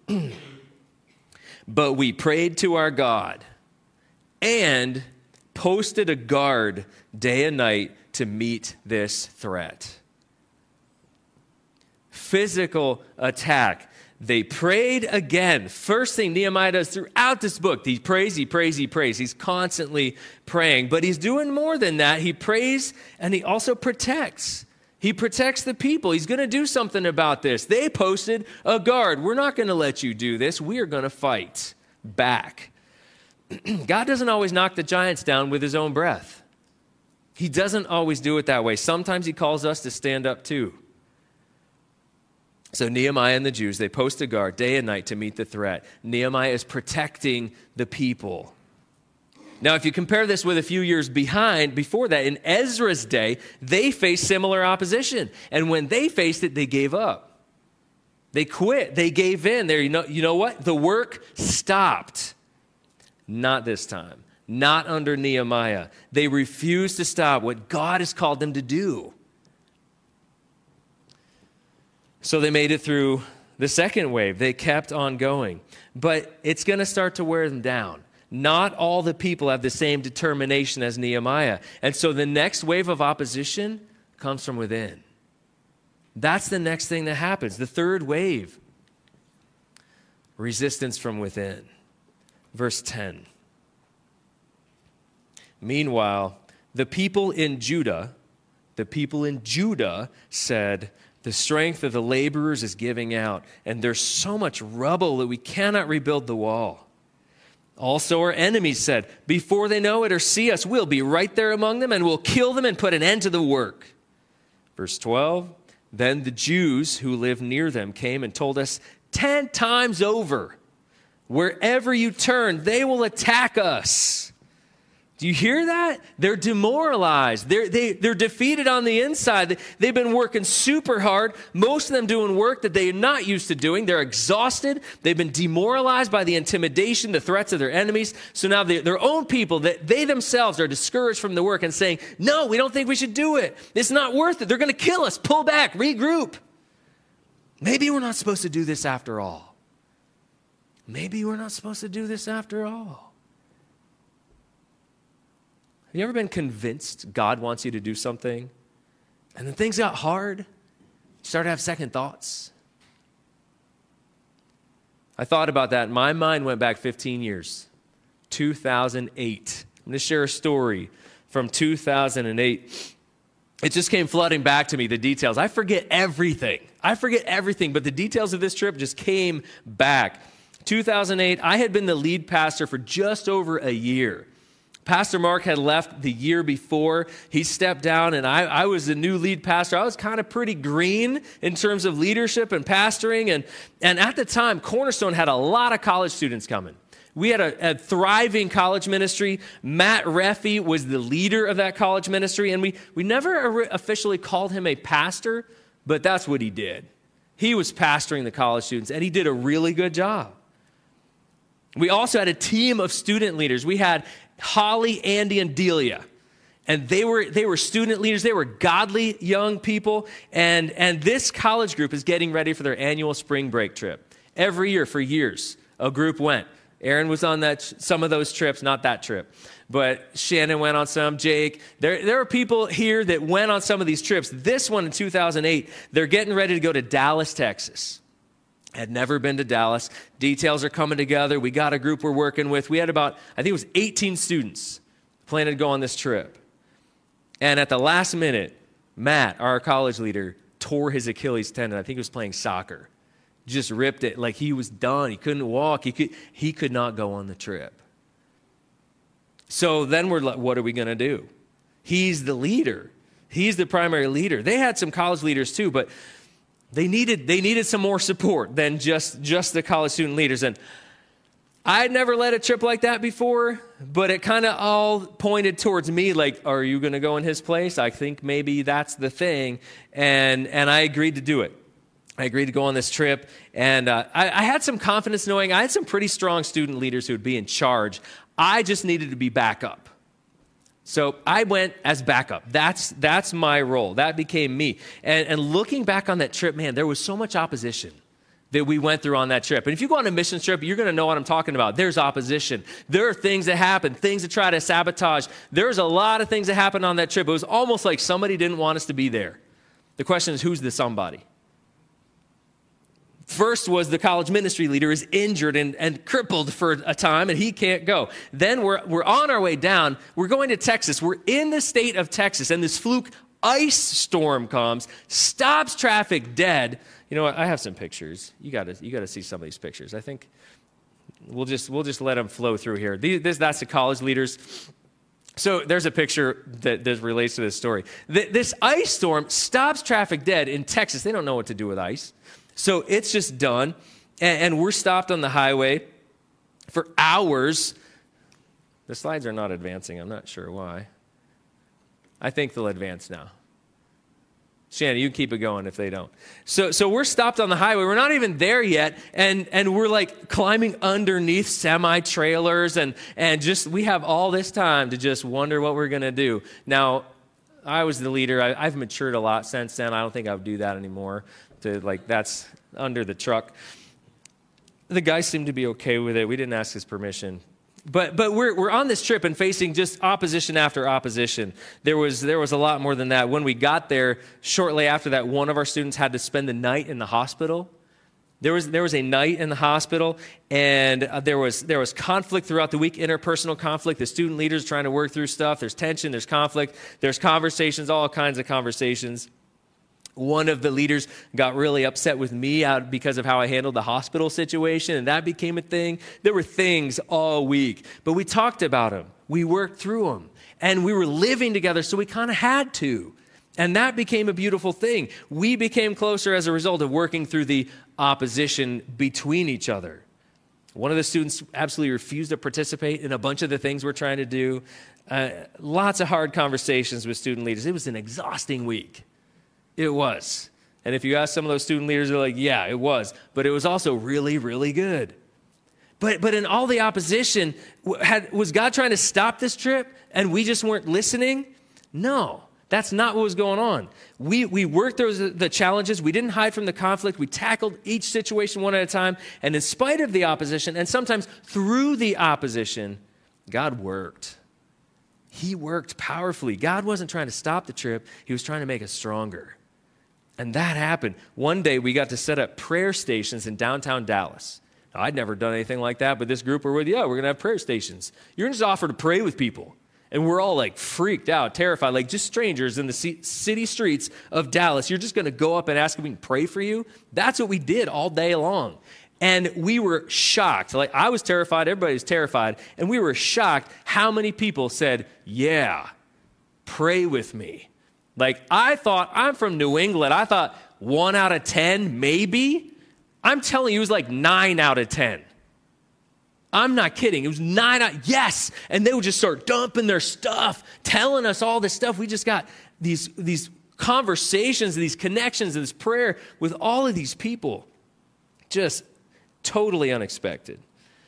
but we prayed to our God and posted a guard day and night to meet this threat. Physical attack. They prayed again. First thing Nehemiah does throughout this book, he prays, he prays, he prays. He's constantly praying, but he's doing more than that. He prays and he also protects. He protects the people. He's going to do something about this. They posted a guard. We're not going to let you do this. We are going to fight back. God doesn't always knock the giants down with his own breath. He doesn't always do it that way. Sometimes he calls us to stand up too. So Nehemiah and the Jews, they post a guard day and night to meet the threat. Nehemiah is protecting the people. Now, if you compare this with a few years behind, before that, in Ezra's day, they faced similar opposition. And when they faced it, they gave up. They quit. They gave in. There, you know, you know what? The work stopped. Not this time. Not under Nehemiah. They refused to stop what God has called them to do. So they made it through the second wave. They kept on going. But it's going to start to wear them down. Not all the people have the same determination as Nehemiah. And so the next wave of opposition comes from within. That's the next thing that happens. The third wave. Resistance from within. Verse ten. Meanwhile, the people in Judah, the people in Judah said, the strength of the laborers is giving out, and there's so much rubble that we cannot rebuild the wall. Also our enemies said, before they know it or see us, we'll be right there among them, and we'll kill them and put an end to the work. Verse twelve, then the Jews who lived near them came and told us ten times over, wherever you turn, they will attack us. Do you hear that? They're demoralized. They're, they, they're defeated on the inside. They've been working super hard, most of them doing work that they're not used to doing. They're exhausted. They've been demoralized by the intimidation, the threats of their enemies. So now they, their own people, that they themselves are discouraged from the work and saying, no, we don't think we should do it. It's not worth it. They're going to kill us. Pull back, regroup. Maybe we're not supposed to do this after all. Maybe we're not supposed to do this after all. Have you ever been convinced God wants you to do something, and then things got hard? You start to have second thoughts. I thought about that. My mind went back fifteen years, two thousand eight. I'm going to share a story from two thousand eight. It just came flooding back to me, the details. I forget everything. I forget everything, but the details of this trip just came back. two thousand eight, I had been the lead pastor for just over a year. Pastor Mark had left the year before. He stepped down, and I, I was the new lead pastor. I was kind of pretty green in terms of leadership and pastoring. And, and at the time, Cornerstone had a lot of college students coming. We had a, a thriving college ministry. Matt Reffy was the leader of that college ministry, and we, we never officially called him a pastor, but that's what he did. He was pastoring the college students, and he did a really good job. We also had a team of student leaders. We had Holly, Andy, and Delia. And they were they were student leaders. They were godly young people. And, and this college group is getting ready for their annual spring break trip. Every year for years, a group went. Aaron was on that some of those trips, not that trip. But Shannon went on some, Jake. There, there are people here that went on some of these trips. This one in two thousand eight, they're getting ready to go to Dallas, Texas. Had never been to Dallas. Details are coming together. We got a group we're working with. We had about, I think it was eighteen students planning to go on this trip. And at the last minute, Matt, our college leader, tore his Achilles tendon. I think he was playing soccer. Just ripped it like he was done. He couldn't walk. He could, he could not go on the trip. So then we're like, what are we going to do? He's the leader. He's the primary leader. They had some college leaders too, but they needed they needed some more support than just, just the college student leaders. And I had never led a trip like that before, but it kind of all pointed towards me, like, are you going to go in his place? I think maybe that's the thing. And, and I agreed to do it. I agreed to go on this trip, and uh, I, I had some confidence knowing I had some pretty strong student leaders who would be in charge. I just needed to be backup. So I went as backup. That's that's my role. That became me. And, and looking back on that trip, man, there was so much opposition that we went through on that trip. And if you go on a mission trip, you're going to know what I'm talking about. There's opposition. There are things that happen, things that try to sabotage. There's a lot of things that happened on that trip. It was almost like somebody didn't want us to be there. The question is, who's the somebody? First was the college ministry leader is injured and, and crippled for a time, and he can't go. Then we're, we're on our way down. We're going to Texas. We're in the state of Texas, and this fluke ice storm comes, stops traffic dead. You know what? I have some pictures. You got to you got to see some of these pictures. I think we'll just we'll just let them flow through here. These, this, that's the college leaders. So there's a picture that, that relates to this story. This ice storm stops traffic dead in Texas. They don't know what to do with ice. So it's just done, and, and we're stopped on the highway for hours. The slides are not advancing. I'm not sure why. I think they'll advance now. Shannon, you can keep it going if they don't. So so we're stopped on the highway. We're not even there yet, and, and we're like climbing underneath semi-trailers, and, and just we have all this time to just wonder what we're going to do. Now, I was the leader. I, I've matured a lot since then. I don't think I would do that anymore. To like that's under the truck. The guy seemed to be okay with it. We didn't ask his permission. But but we're we're on this trip and facing just opposition after opposition. There was there was a lot more than that. When we got there, shortly after that, one of our students had to spend the night in the hospital. There was there was a night in the hospital, and uh, there was there was conflict throughout the week, interpersonal conflict. The student leaders trying to work through stuff. There's tension. There's conflict. There's conversations. All kinds of conversations. One of the leaders got really upset with me out because of how I handled the hospital situation, and that became a thing. There were things all week, but we talked about them. We worked through them, and we were living together, so we kind of had to. And that became a beautiful thing. We became closer as a result of working through the opposition between each other. One of the students absolutely refused to participate in a bunch of the things we're trying to do. Uh, lots of hard conversations with student leaders. It was an exhausting week. It was. And if you ask some of those student leaders, they're like, yeah, it was. But it was also really, really good. But but in all the opposition, had, was God trying to stop this trip and we just weren't listening? No, that's not what was going on. We we worked through the challenges. We didn't hide from the conflict. We tackled each situation one at a time. And in spite of the opposition, and sometimes through the opposition, God worked. He worked powerfully. God wasn't trying to stop the trip. He was trying to make us stronger. And that happened. One day, we got to set up prayer stations in downtown Dallas. Now, I'd never done anything like that, but this group were with, yeah, we're going to have prayer stations. You're going to just offer to pray with people. And we're all like freaked out, terrified, like just strangers in the city streets of Dallas. You're just going to go up and ask if we can pray for you? That's what we did all day long. And we were shocked. Like, I was terrified. Everybody was terrified. And we were shocked how many people said, yeah, pray with me. Like, I thought, I'm from New England. I thought one out of ten, maybe. I'm telling you, it was like nine out of ten. I'm not kidding. It was nine out, yes. And they would just start dumping their stuff, telling us all this stuff. We just got these, these conversations, these connections, and this prayer with all of these people. Just totally unexpected.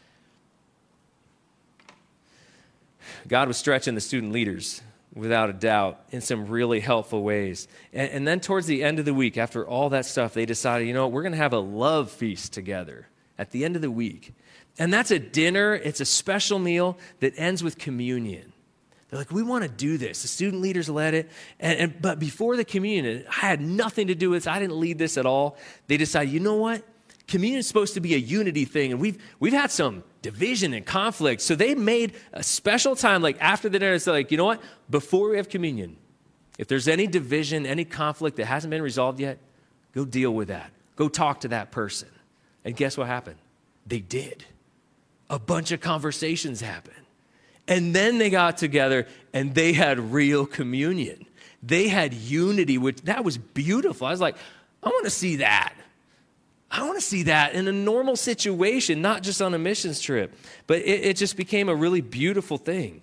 God was stretching the student leaders, without a doubt, in some really helpful ways. And, and then towards the end of the week, after all that stuff, they decided, you know what, we're going to have a love feast together at the end of the week. And that's a dinner. It's a special meal that ends with communion. They're like, we want to do this. The student leaders led it. And, and but before the communion, I had nothing to do with this. I didn't lead this at all. They decided, you know what? Communion is supposed to be a unity thing, and we've we've had some division and conflict. So they made a special time, like after the dinner, it's like, you know what? Before we have communion, if there's any division, any conflict that hasn't been resolved yet, go deal with that. Go talk to that person. And guess what happened? They did. A bunch of conversations happened. And then they got together, and they had real communion. They had unity, which that was beautiful. I was like, I want to see that. I want to see that in a normal situation, not just on a missions trip. But it, it just became a really beautiful thing.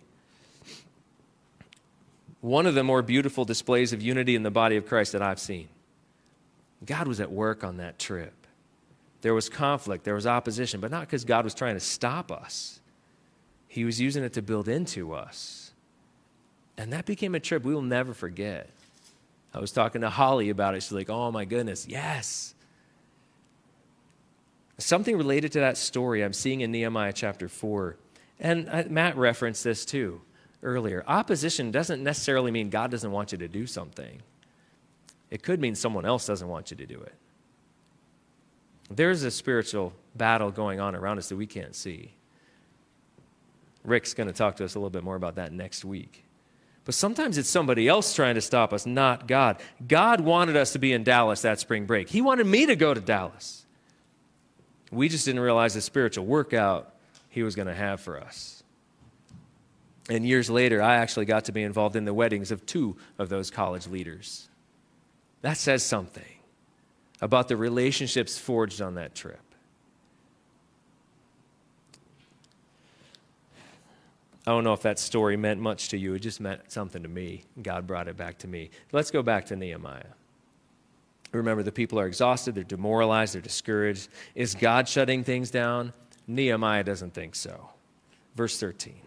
One of the more beautiful displays of unity in the body of Christ that I've seen. God was at work on that trip. There was conflict, there was opposition, but not because God was trying to stop us. He was using it to build into us. And that became a trip we will never forget. I was talking to Holly about it. She's like, oh my goodness, yes. Something related to that story I'm seeing in Nehemiah chapter four. And Matt referenced this too earlier. Opposition doesn't necessarily mean God doesn't want you to do something. It could mean someone else doesn't want you to do it. There's a spiritual battle going on around us that we can't see. Rick's going to talk to us a little bit more about that next week. But sometimes it's somebody else trying to stop us, not God. God wanted us to be in Dallas that spring break. He wanted me to go to Dallas. We just didn't realize the spiritual workout he was going to have for us. And years later, I actually got to be involved in the weddings of two of those college leaders. That says something about the relationships forged on that trip. I don't know if that story meant much to you. It just meant something to me. God brought it back to me. Let's go back to Nehemiah. Remember, the people are exhausted, they're demoralized, they're discouraged. Is God shutting things down? Nehemiah doesn't think so. Verse thirteen.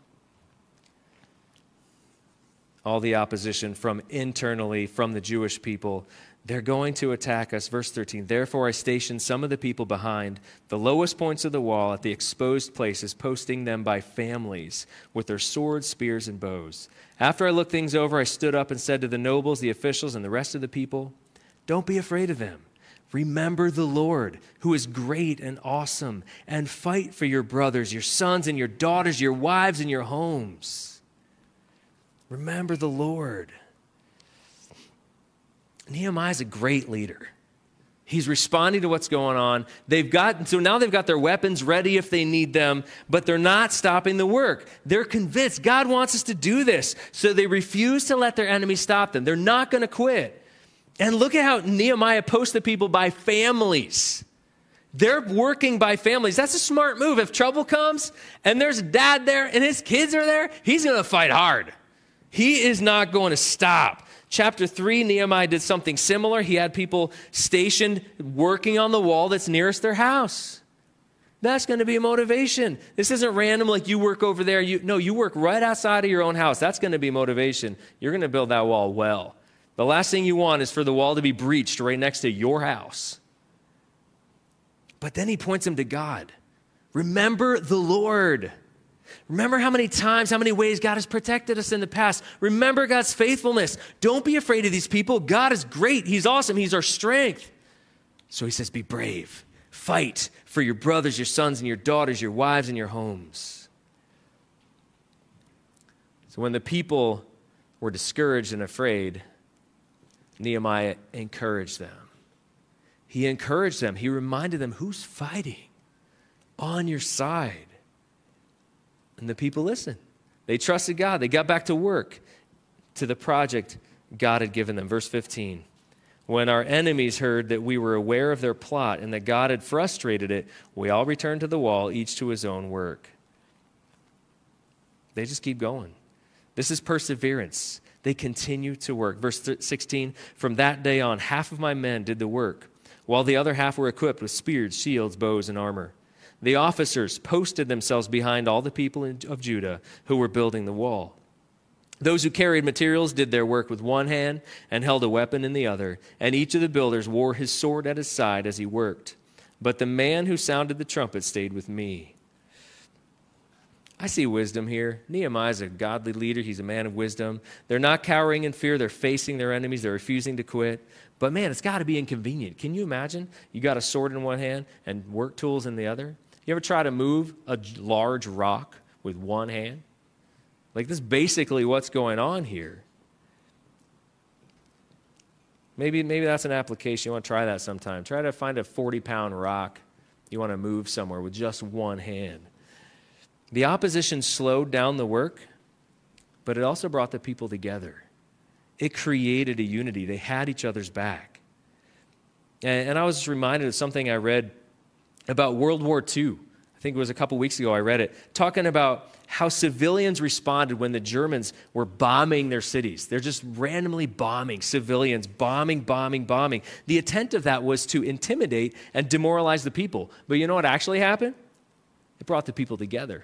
All the opposition from internally, from the Jewish people, they're going to attack us. Verse thirteen, therefore I stationed some of the people behind the lowest points of the wall at the exposed places, posting them by families with their swords, spears, and bows. After I looked things over, I stood up and said to the nobles, the officials, and the rest of the people, don't be afraid of them. Remember the Lord, who is great and awesome, and fight for your brothers, your sons and your daughters, your wives and your homes. Remember the Lord. Nehemiah is a great leader. He's responding to what's going on. They've got, so now they've got their weapons ready if they need them, but they're not stopping the work. They're convinced God wants us to do this, so they refuse to let their enemies stop them. They're not going to quit. And look at how Nehemiah posts the people by families. They're working by families. That's a smart move. If trouble comes and there's a dad there and his kids are there, he's going to fight hard. He is not going to stop. Chapter three, Nehemiah did something similar. He had people stationed working on the wall that's nearest their house. That's going to be a motivation. This isn't random like you work over there. You, no, you work right outside of your own house. That's going to be motivation. You're going to build that wall well. The last thing you want is for the wall to be breached right next to your house. But then he points them to God. Remember the Lord. Remember how many times, how many ways God has protected us in the past. Remember God's faithfulness. Don't be afraid of these people. God is great. He's awesome. He's our strength. So he says, be brave. Fight for your brothers, your sons, and your daughters, your wives, and your homes. So when the people were discouraged and afraid, Nehemiah encouraged them. He encouraged them. He reminded them, who's fighting on your side? And the people listened. They trusted God. They got back to work, to the project God had given them. Verse fifteen. When our enemies heard that we were aware of their plot and that God had frustrated it, we all returned to the wall, each to his own work. They just keep going. This is perseverance. They continue to work. Verse sixteen, from that day on, half of my men did the work, while the other half were equipped with spears, shields, bows, and armor. The officers posted themselves behind all the people of Judah who were building the wall. Those who carried materials did their work with one hand and held a weapon in the other, and each of the builders wore his sword at his side as he worked. But the man who sounded the trumpet stayed with me. I see wisdom here. Nehemiah's a godly leader. He's a man of wisdom. They're not cowering in fear. They're facing their enemies. They're refusing to quit. But man, it's got to be inconvenient. Can you imagine? You got a sword in one hand and work tools in the other. You ever try to move a large rock with one hand? Like, this is basically what's going on here. Maybe, maybe that's an application. You want to try that sometime. Try to find a forty-pound rock you want to move somewhere with just one hand. The opposition slowed down the work, but it also brought the people together. It created a unity. They had each other's back. And, and I was reminded of something I read about World War Two. I think it was a couple weeks ago I read it, talking about how civilians responded when the Germans were bombing their cities. They're just randomly bombing civilians, bombing, bombing, bombing. The intent of that was to intimidate and demoralize the people. But you know what actually happened? It brought the people together.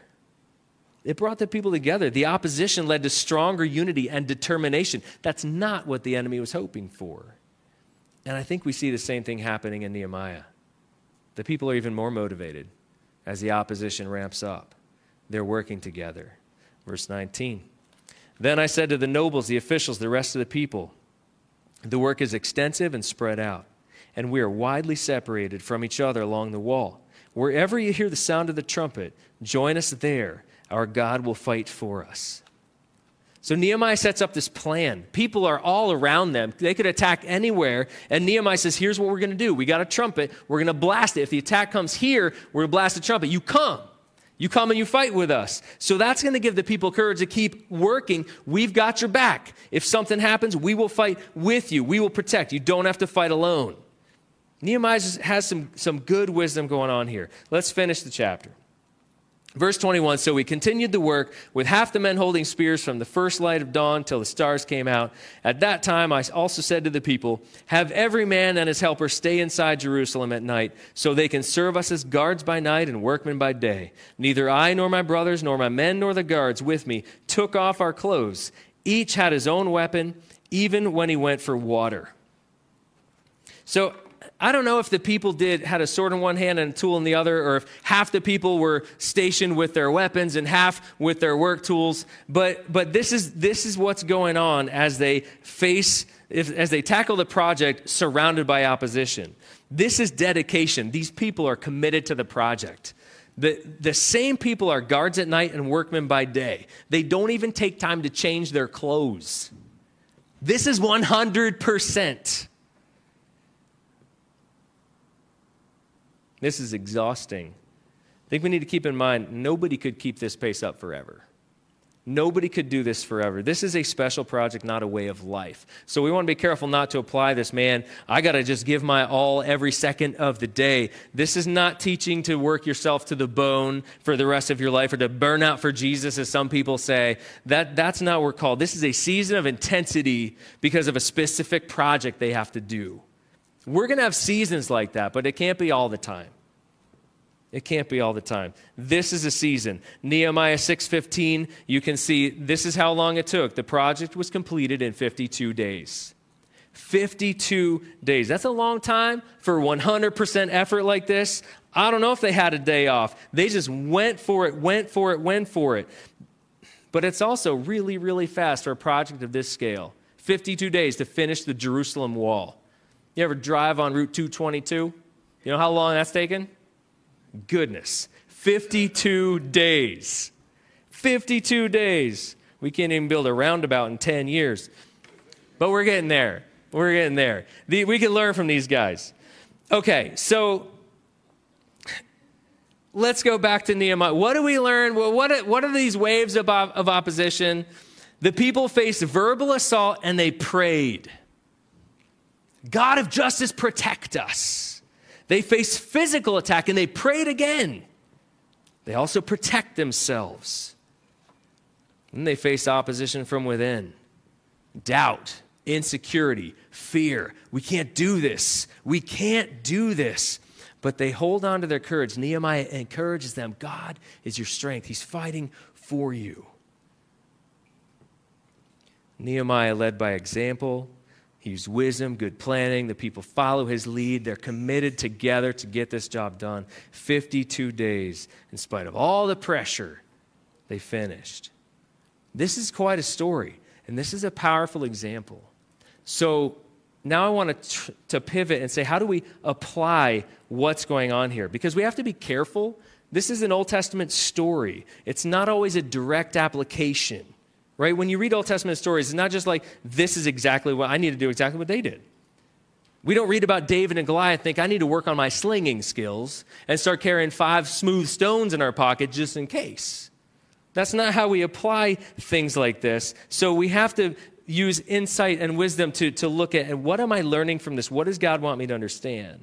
It brought the people together. The opposition led to stronger unity and determination. That's not what the enemy was hoping for. And I think we see the same thing happening in Nehemiah. The people are even more motivated as the opposition ramps up. They're working together. Verse nineteen. Then I said to the nobles, the officials, the rest of the people, the work is extensive and spread out, and we are widely separated from each other along the wall. Wherever you hear the sound of the trumpet, join us there. Our God will fight for us. So Nehemiah sets up this plan. People are all around them. They could attack anywhere. And Nehemiah says, here's what we're going to do. We got a trumpet. We're going to blast it. If the attack comes here, we're going to blast the trumpet. You come. You come and you fight with us. So that's going to give the people courage to keep working. We've got your back. If something happens, we will fight with you. We will protect. You don't have to fight alone. Nehemiah has some, some good wisdom going on here. Let's finish the chapter. Verse twenty-one, so we continued the work with half the men holding spears from the first light of dawn till the stars came out. At that time, I also said to the people, have every man and his helper stay inside Jerusalem at night, so they can serve us as guards by night and workmen by day. Neither I nor my brothers, nor my men, nor the guards with me took off our clothes. Each had his own weapon, even when he went for water. So I don't know if the people did had a sword in one hand and a tool in the other, or if half the people were stationed with their weapons and half with their work tools. But but this is this is what's going on as they face if, as they tackle the project surrounded by opposition. This is dedication. These people are committed to the project. The, the same people are guards at night and workmen by day. They don't even take time to change their clothes. This is one hundred percent. This is exhausting. I think we need to keep in mind, nobody could keep this pace up forever. Nobody could do this forever. This is a special project, not a way of life. So we want to be careful not to apply this, man, I got to just give my all every second of the day. This is not teaching to work yourself to the bone for the rest of your life or to burn out for Jesus, as some people say. That, that's not what we're called. This is a season of intensity because of a specific project they have to do. We're going to have seasons like that, but it can't be all the time. It can't be all the time. This is a season. Nehemiah six fifteen, you can see this is how long it took. The project was completed in fifty-two days. fifty-two days. That's a long time for one hundred percent effort like this. I don't know if they had a day off. They just went for it, went for it, went for it. But it's also really, really fast for a project of this scale. fifty-two days to finish the Jerusalem wall. You ever drive on Route two twenty-two? You know how long that's taken? Goodness. fifty-two days. fifty-two days. We can't even build a roundabout in ten years. But we're getting there. We're getting there. The, we can learn from these guys. Okay, so let's go back to Nehemiah. What do we learn? Well, what are, what are these waves of, op- of opposition? The people faced verbal assault and they prayed. God of justice, protect us. They faced physical attack and they prayed again. They also protect themselves. And they face opposition from within. Doubt, insecurity, fear. We can't do this. We can't do this. But they hold on to their courage. Nehemiah encourages them. God is your strength. He's fighting for you. Nehemiah led by example. He used wisdom, good planning. The people follow his lead. They're committed together to get this job done. fifty-two days, in spite of all the pressure, they finished. This is quite a story, and this is a powerful example. So now I want to, tr- to pivot and say, how do we apply what's going on here? Because we have to be careful. This is an Old Testament story. It's not always a direct application, right? When you read Old Testament stories, it's not just like, this is exactly what I need to do, exactly what they did. We don't read about David and Goliath and think, I need to work on my slinging skills and start carrying five smooth stones in our pocket just in case. That's not how we apply things like this. So we have to use insight and wisdom to, to look at, and what am I learning from this? What does God want me to understand?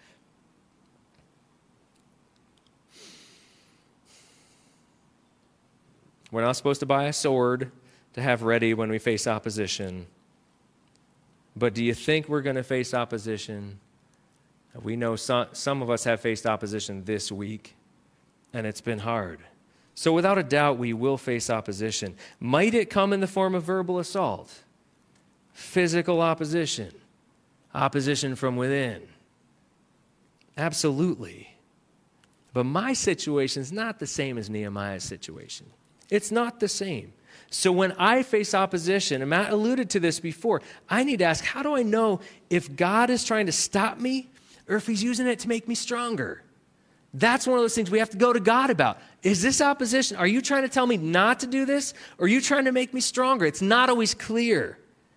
We're not supposed to buy a sword to have ready when we face opposition. But do you think we're going to face opposition? We know some, some of us have faced opposition this week, and it's been hard. So without a doubt, we will face opposition. Might it come in the form of verbal assault, physical opposition, opposition from within? Absolutely. But my situation is not the same as Nehemiah's situation. It's not the same. So when I face opposition, and Matt alluded to this before, I need to ask, how do I know if God is trying to stop me or if he's using it to make me stronger? That's one of those things we have to go to God about. Is this opposition? Are you trying to tell me not to do this? Or are you trying to make me stronger? It's not always clear.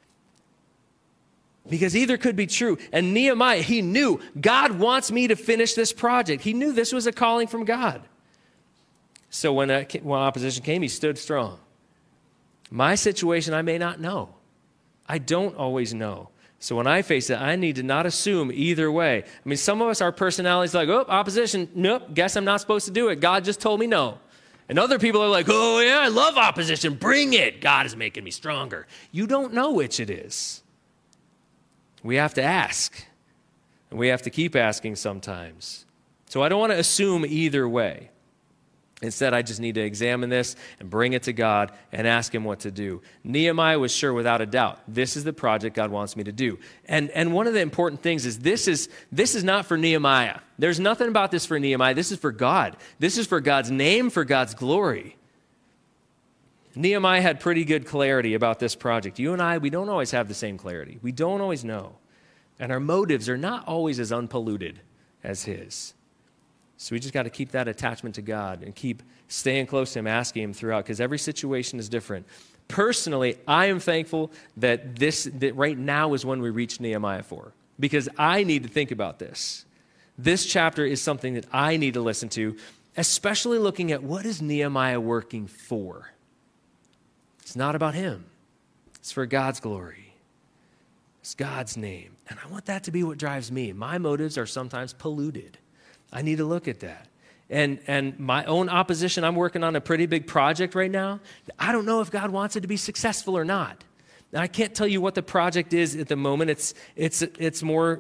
Because either could be true. And Nehemiah, he knew God wants me to finish this project. He knew this was a calling from God. So when, uh, when opposition came, he stood strong. My situation, I may not know. I don't always know. So when I face it, I need to not assume either way. I mean, some of us, our personalities like, oh, opposition, nope, guess I'm not supposed to do it. God just told me no. And other people are like, oh, yeah, I love opposition. Bring it. God is making me stronger. You don't know which it is. We have to ask. And we have to keep asking sometimes. So I don't want to assume either way. Instead, I just need to examine this and bring it to God and ask him what to do. Nehemiah was sure without a doubt, this is the project God wants me to do. And, and one of the important things is this is this is not for Nehemiah. There's nothing about this for Nehemiah. This is for God. This is for God's name, for God's glory. Nehemiah had pretty good clarity about this project. You and I, we don't always have the same clarity. We don't always know. And our motives are not always as unpolluted as his. So we just got to keep that attachment to God and keep staying close to him, asking him throughout, because every situation is different. Personally, I am thankful that this that right now is when we reach Nehemiah four, because I need to think about this. This chapter is something that I need to listen to, especially looking at what is Nehemiah working for. It's not about him. It's for God's glory. It's God's name. And I want that to be what drives me. My motives are sometimes polluted. I need to look at that. And and my own opposition, I'm working on a pretty big project right now. I don't know if God wants it to be successful or not. And I can't tell you what the project is at the moment. It's it's it's more,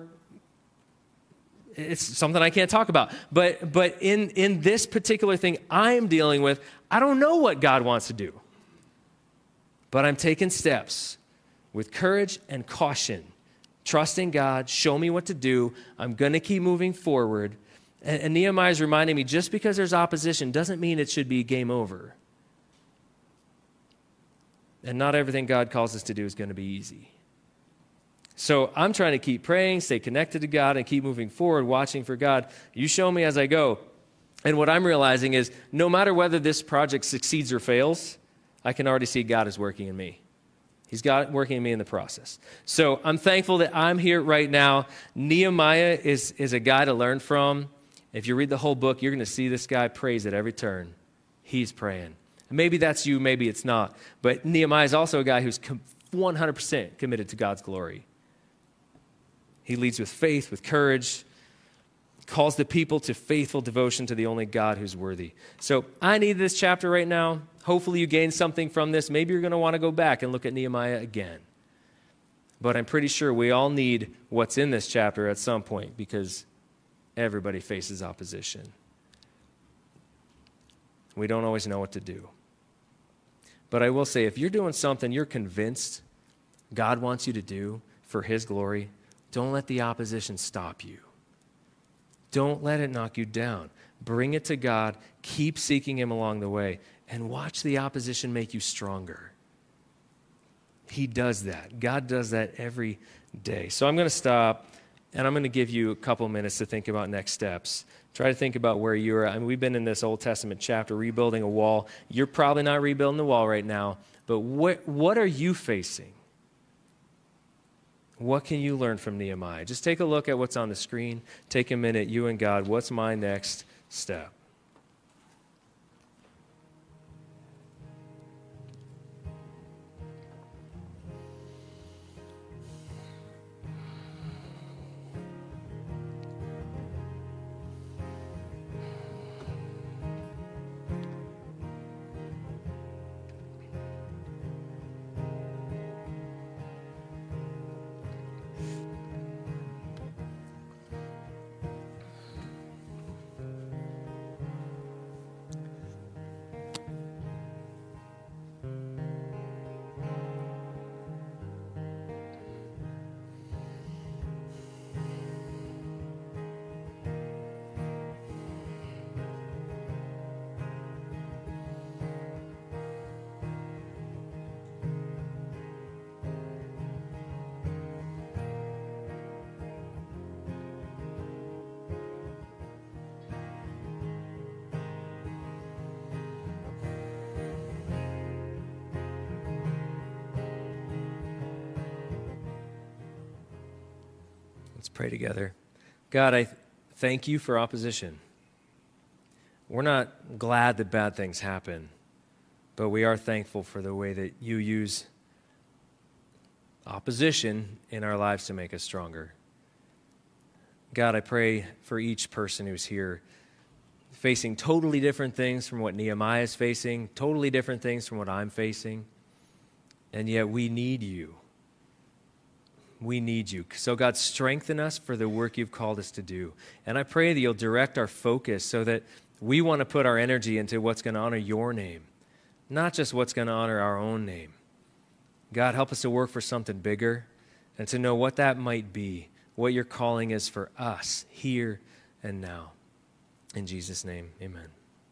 it's something I can't talk about. But but in, in this particular thing I'm dealing with, I don't know what God wants to do. But I'm taking steps with courage and caution, trusting God, show me what to do. I'm going to keep moving forward. And, and Nehemiah is reminding me, just because there's opposition doesn't mean it should be game over. And not everything God calls us to do is going to be easy. So I'm trying to keep praying, stay connected to God, and keep moving forward, watching for God. You show me as I go. And what I'm realizing is, no matter whether this project succeeds or fails, I can already see God is working in me. He's got working in me in the process. So I'm thankful that I'm here right now. Nehemiah is, is a guy to learn from. If you read the whole book, you're going to see this guy prays at every turn. He's praying. And maybe that's you, maybe it's not. But Nehemiah is also a guy who's one hundred percent committed to God's glory. He leads with faith, with courage, calls the people to faithful devotion to the only God who's worthy. So I need this chapter right now. Hopefully you gain something from this. Maybe you're going to want to go back and look at Nehemiah again. But I'm pretty sure we all need what's in this chapter at some point because everybody faces opposition. We don't always know what to do. But I will say, if you're doing something you're convinced God wants you to do for his glory, don't let the opposition stop you. Don't let it knock you down. Bring it to God. Keep seeking him along the way. And watch the opposition make you stronger. He does that. God does that every day. So I'm going to stop, and I'm going to give you a couple minutes to think about next steps. Try to think about where you're at. I mean, we've been in this Old Testament chapter, rebuilding a wall. You're probably not rebuilding the wall right now, but what, what are you facing? What can you learn from Nehemiah? Just take a look at what's on the screen. Take a minute, you and God. What's my next step? Let's pray together. God, I th- thank you for opposition. We're not glad that bad things happen, but we are thankful for the way that you use opposition in our lives to make us stronger. God, I pray for each person who's here facing totally different things from what Nehemiah is facing, totally different things from what I'm facing, and yet we need you. We need you. So God, strengthen us for the work you've called us to do. And I pray that you'll direct our focus so that we want to put our energy into what's going to honor your name, not just what's going to honor our own name. God, help us to work for something bigger and to know what that might be, what your calling is for us here and now. In Jesus' name, amen.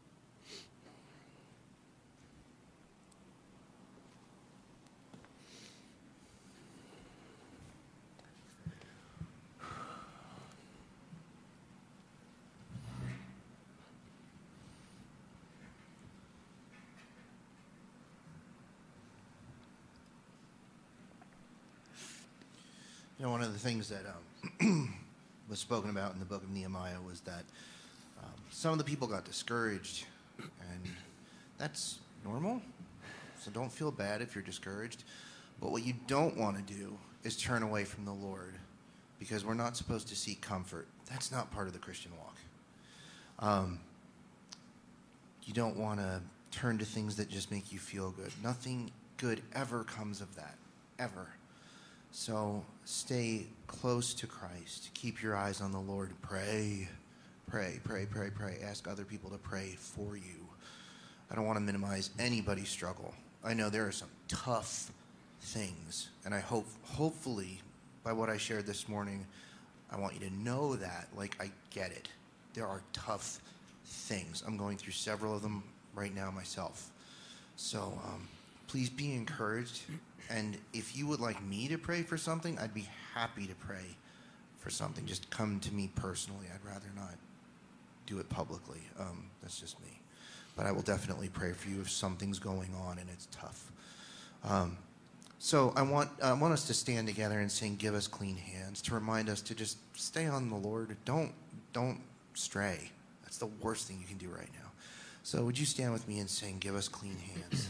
You know, one of the things that um, was spoken about in the book of Nehemiah was that um, some of the people got discouraged, and that's normal, so don't feel bad if you're discouraged. But what you don't want to do is turn away from the Lord, because we're not supposed to seek comfort. That's not part of the Christian walk. Um, you don't want to turn to things that just make you feel good. Nothing good ever comes of that, ever. So stay close to Christ. Keep your eyes on the Lord. Pray, pray, pray, pray, pray. Ask other people to pray for you. I don't want to minimize anybody's struggle. I know there are some tough things, and I hope, hopefully, by what I shared this morning, I want you to know that, like, I get it. There are tough things. I'm going through several of them right now myself. So um, please be encouraged. And if you would like me to pray for something, I'd be happy to pray for something. Just come to me personally. I'd rather not do it publicly. Um, that's just me. But I will definitely pray for you if something's going on and it's tough. Um, So I want I want us to stand together and sing "Give Us Clean Hands" to remind us to just stay on the Lord. Don't don't stray. That's the worst thing you can do right now. So would you stand with me and sing "Give Us Clean Hands"?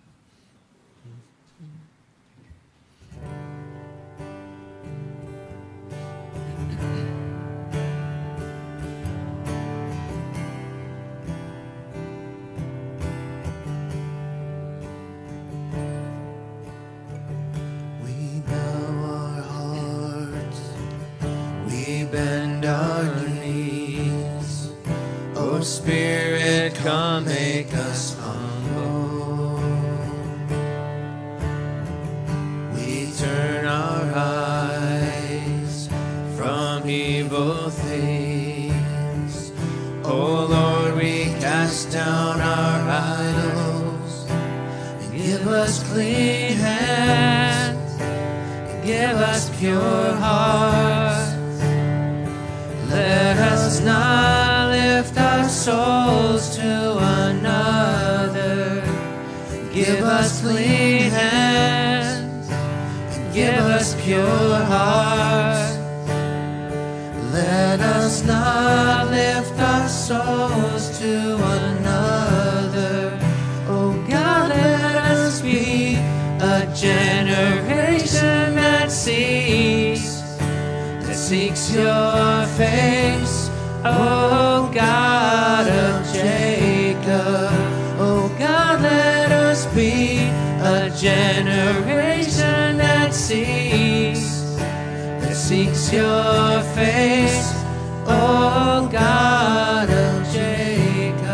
Bend our knees. Oh Spirit, come make us humble. We turn our eyes from evil things. Oh Lord, we cast down our idols and give us clean hands and give us pure hearts. Let us not lift our souls to another. Give us clean hands and give us pure hearts. Let us not lift our souls to another. Oh God, let us be a generation that sees seeks your face, O God of Jacob. Oh God, let us be a generation that seeks, that seeks your face, O God of Jacob.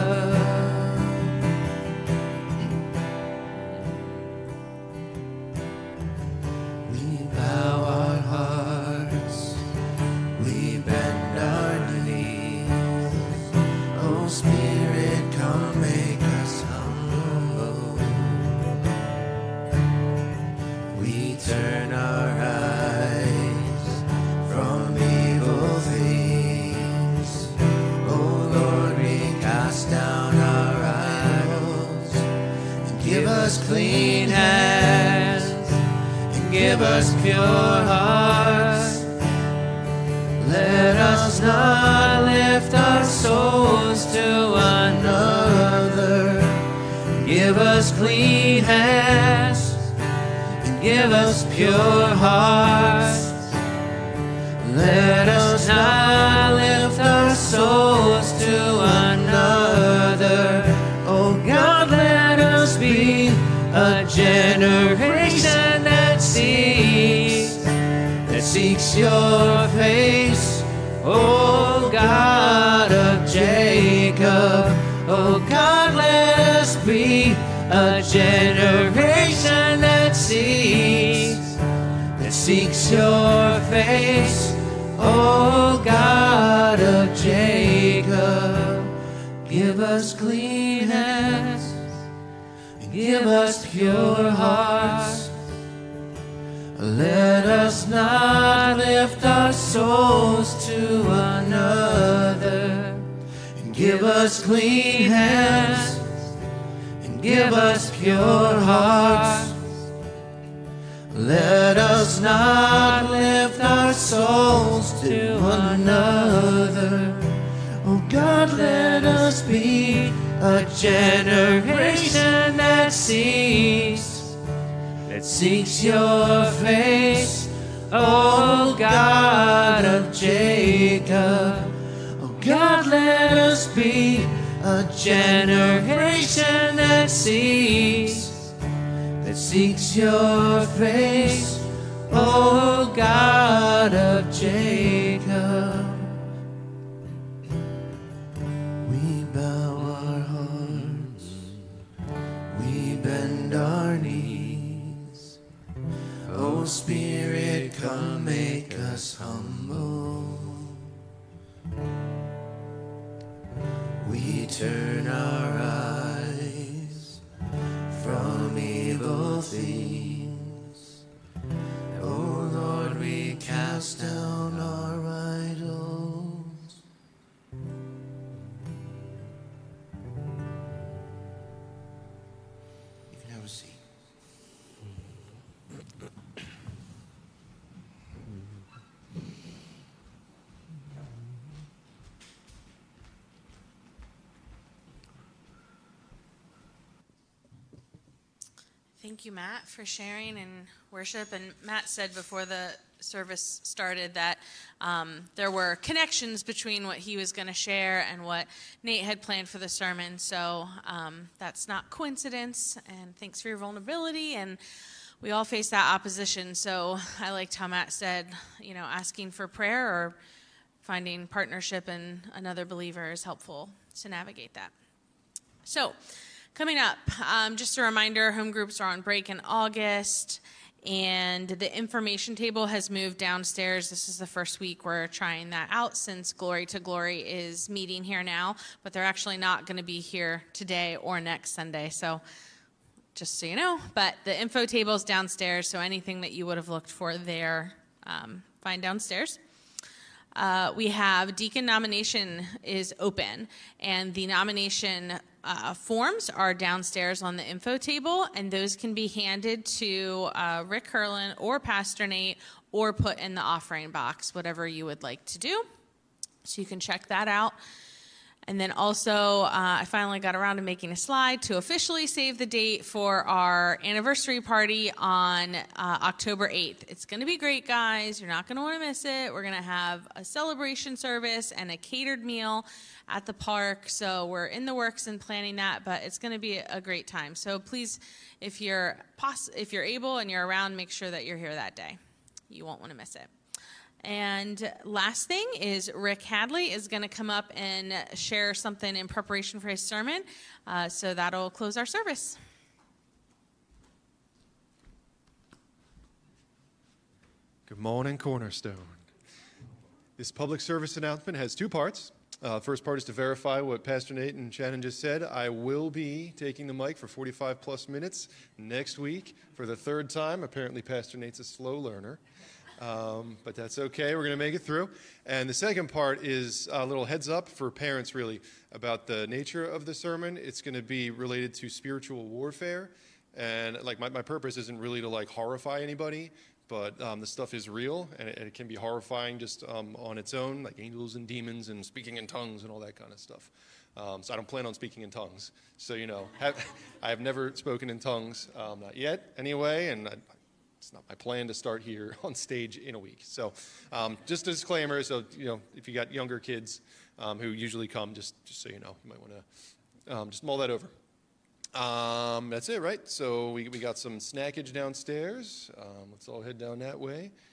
We bow our hearts, bend our knees. Oh Spirit, come make us humble. We turn our eyes from evil things. Oh Lord, we cast down our idols and give us clean hands and give us pure hearts. Let us not lift our souls to another. Give us clean hands and give us pure hearts. Let us not lift our souls to another. Oh God, let us be a generation that sees, that seeks your face, O God of Jacob. Oh God, let us be a generation that seeks, that seeks your face, O God of Jacob. Give us clean hands and give us pure hearts. Let us not lift our souls to another. And give us clean hands and give us pure hearts. Let us not lift our souls to another. Oh God, let us be a generation that sees, that seeks your face, O God of Jacob. Oh God, let us be a generation that sees, that seeks your face, O God of Jacob. We bow our hearts, we bend our knees. O Spirit, come make us humble. We turn our eyes from evil things. O Lord, we cast down our idols. You can have a seat. Thank you, Matt, for sharing and worship. And Matt said before the service started that um, there were connections between what he was going to share and what Nate had planned for the sermon. So um, that's not coincidence. And thanks for your vulnerability. And we all face that opposition. So I liked how Matt said, you know, asking for prayer or finding partnership in another believer is helpful to navigate that. So coming up, um, just a reminder, home groups are on break in August, and the information table has moved downstairs. This is the first week we're trying that out since Glory to Glory is meeting here now, but they're actually not going to be here today or next Sunday, so just so you know. But the info table is downstairs, so anything that you would have looked for there, um, find downstairs. Uh, we have deacon nomination is open, and the nomination uh, forms are downstairs on the info table, and those can be handed to uh, Rick Herlin or Pastor Nate or put in the offering box, whatever you would like to do. So you can check that out. And then also, uh, I finally got around to making a slide to officially save the date for our anniversary party on uh, October eighth. It's going to be great, guys. You're not going to want to miss it. We're going to have a celebration service and a catered meal at the park. So we're in the works and planning that, but it's going to be a great time. So please, if you're poss- if you're able and you're around, make sure that you're here that day. You won't want to miss it. And last thing is Rick Hadley is going to come up and share something in preparation for his sermon. Uh, so that'll close our service. Good morning, Cornerstone. This public service announcement has two parts. Uh, first part is to verify what Pastor Nate and Shannon just said. I will be taking the mic for forty-five plus minutes next week for the third time. Apparently, Pastor Nate's a slow learner. Um, but that's okay. We're going to make it through. And the second part is a little heads up for parents, really, about the nature of the sermon. It's going to be related to spiritual warfare. And like my, my purpose isn't really to like horrify anybody, but um, the stuff is real, and it, and it can be horrifying just um, on its own, like angels and demons and speaking in tongues and all that kind of stuff. Um, so I don't plan on speaking in tongues. So, you know, have, I have never spoken in tongues, um, not yet anyway, and I, it's not my plan to start here on stage in a week. So um, just a disclaimer, so, you know, if you got younger kids um, who usually come, just, just so you know, you might want to um, just mull that over. Um, that's it, right? So we, we got some snackage downstairs. Um, let's all head down that way.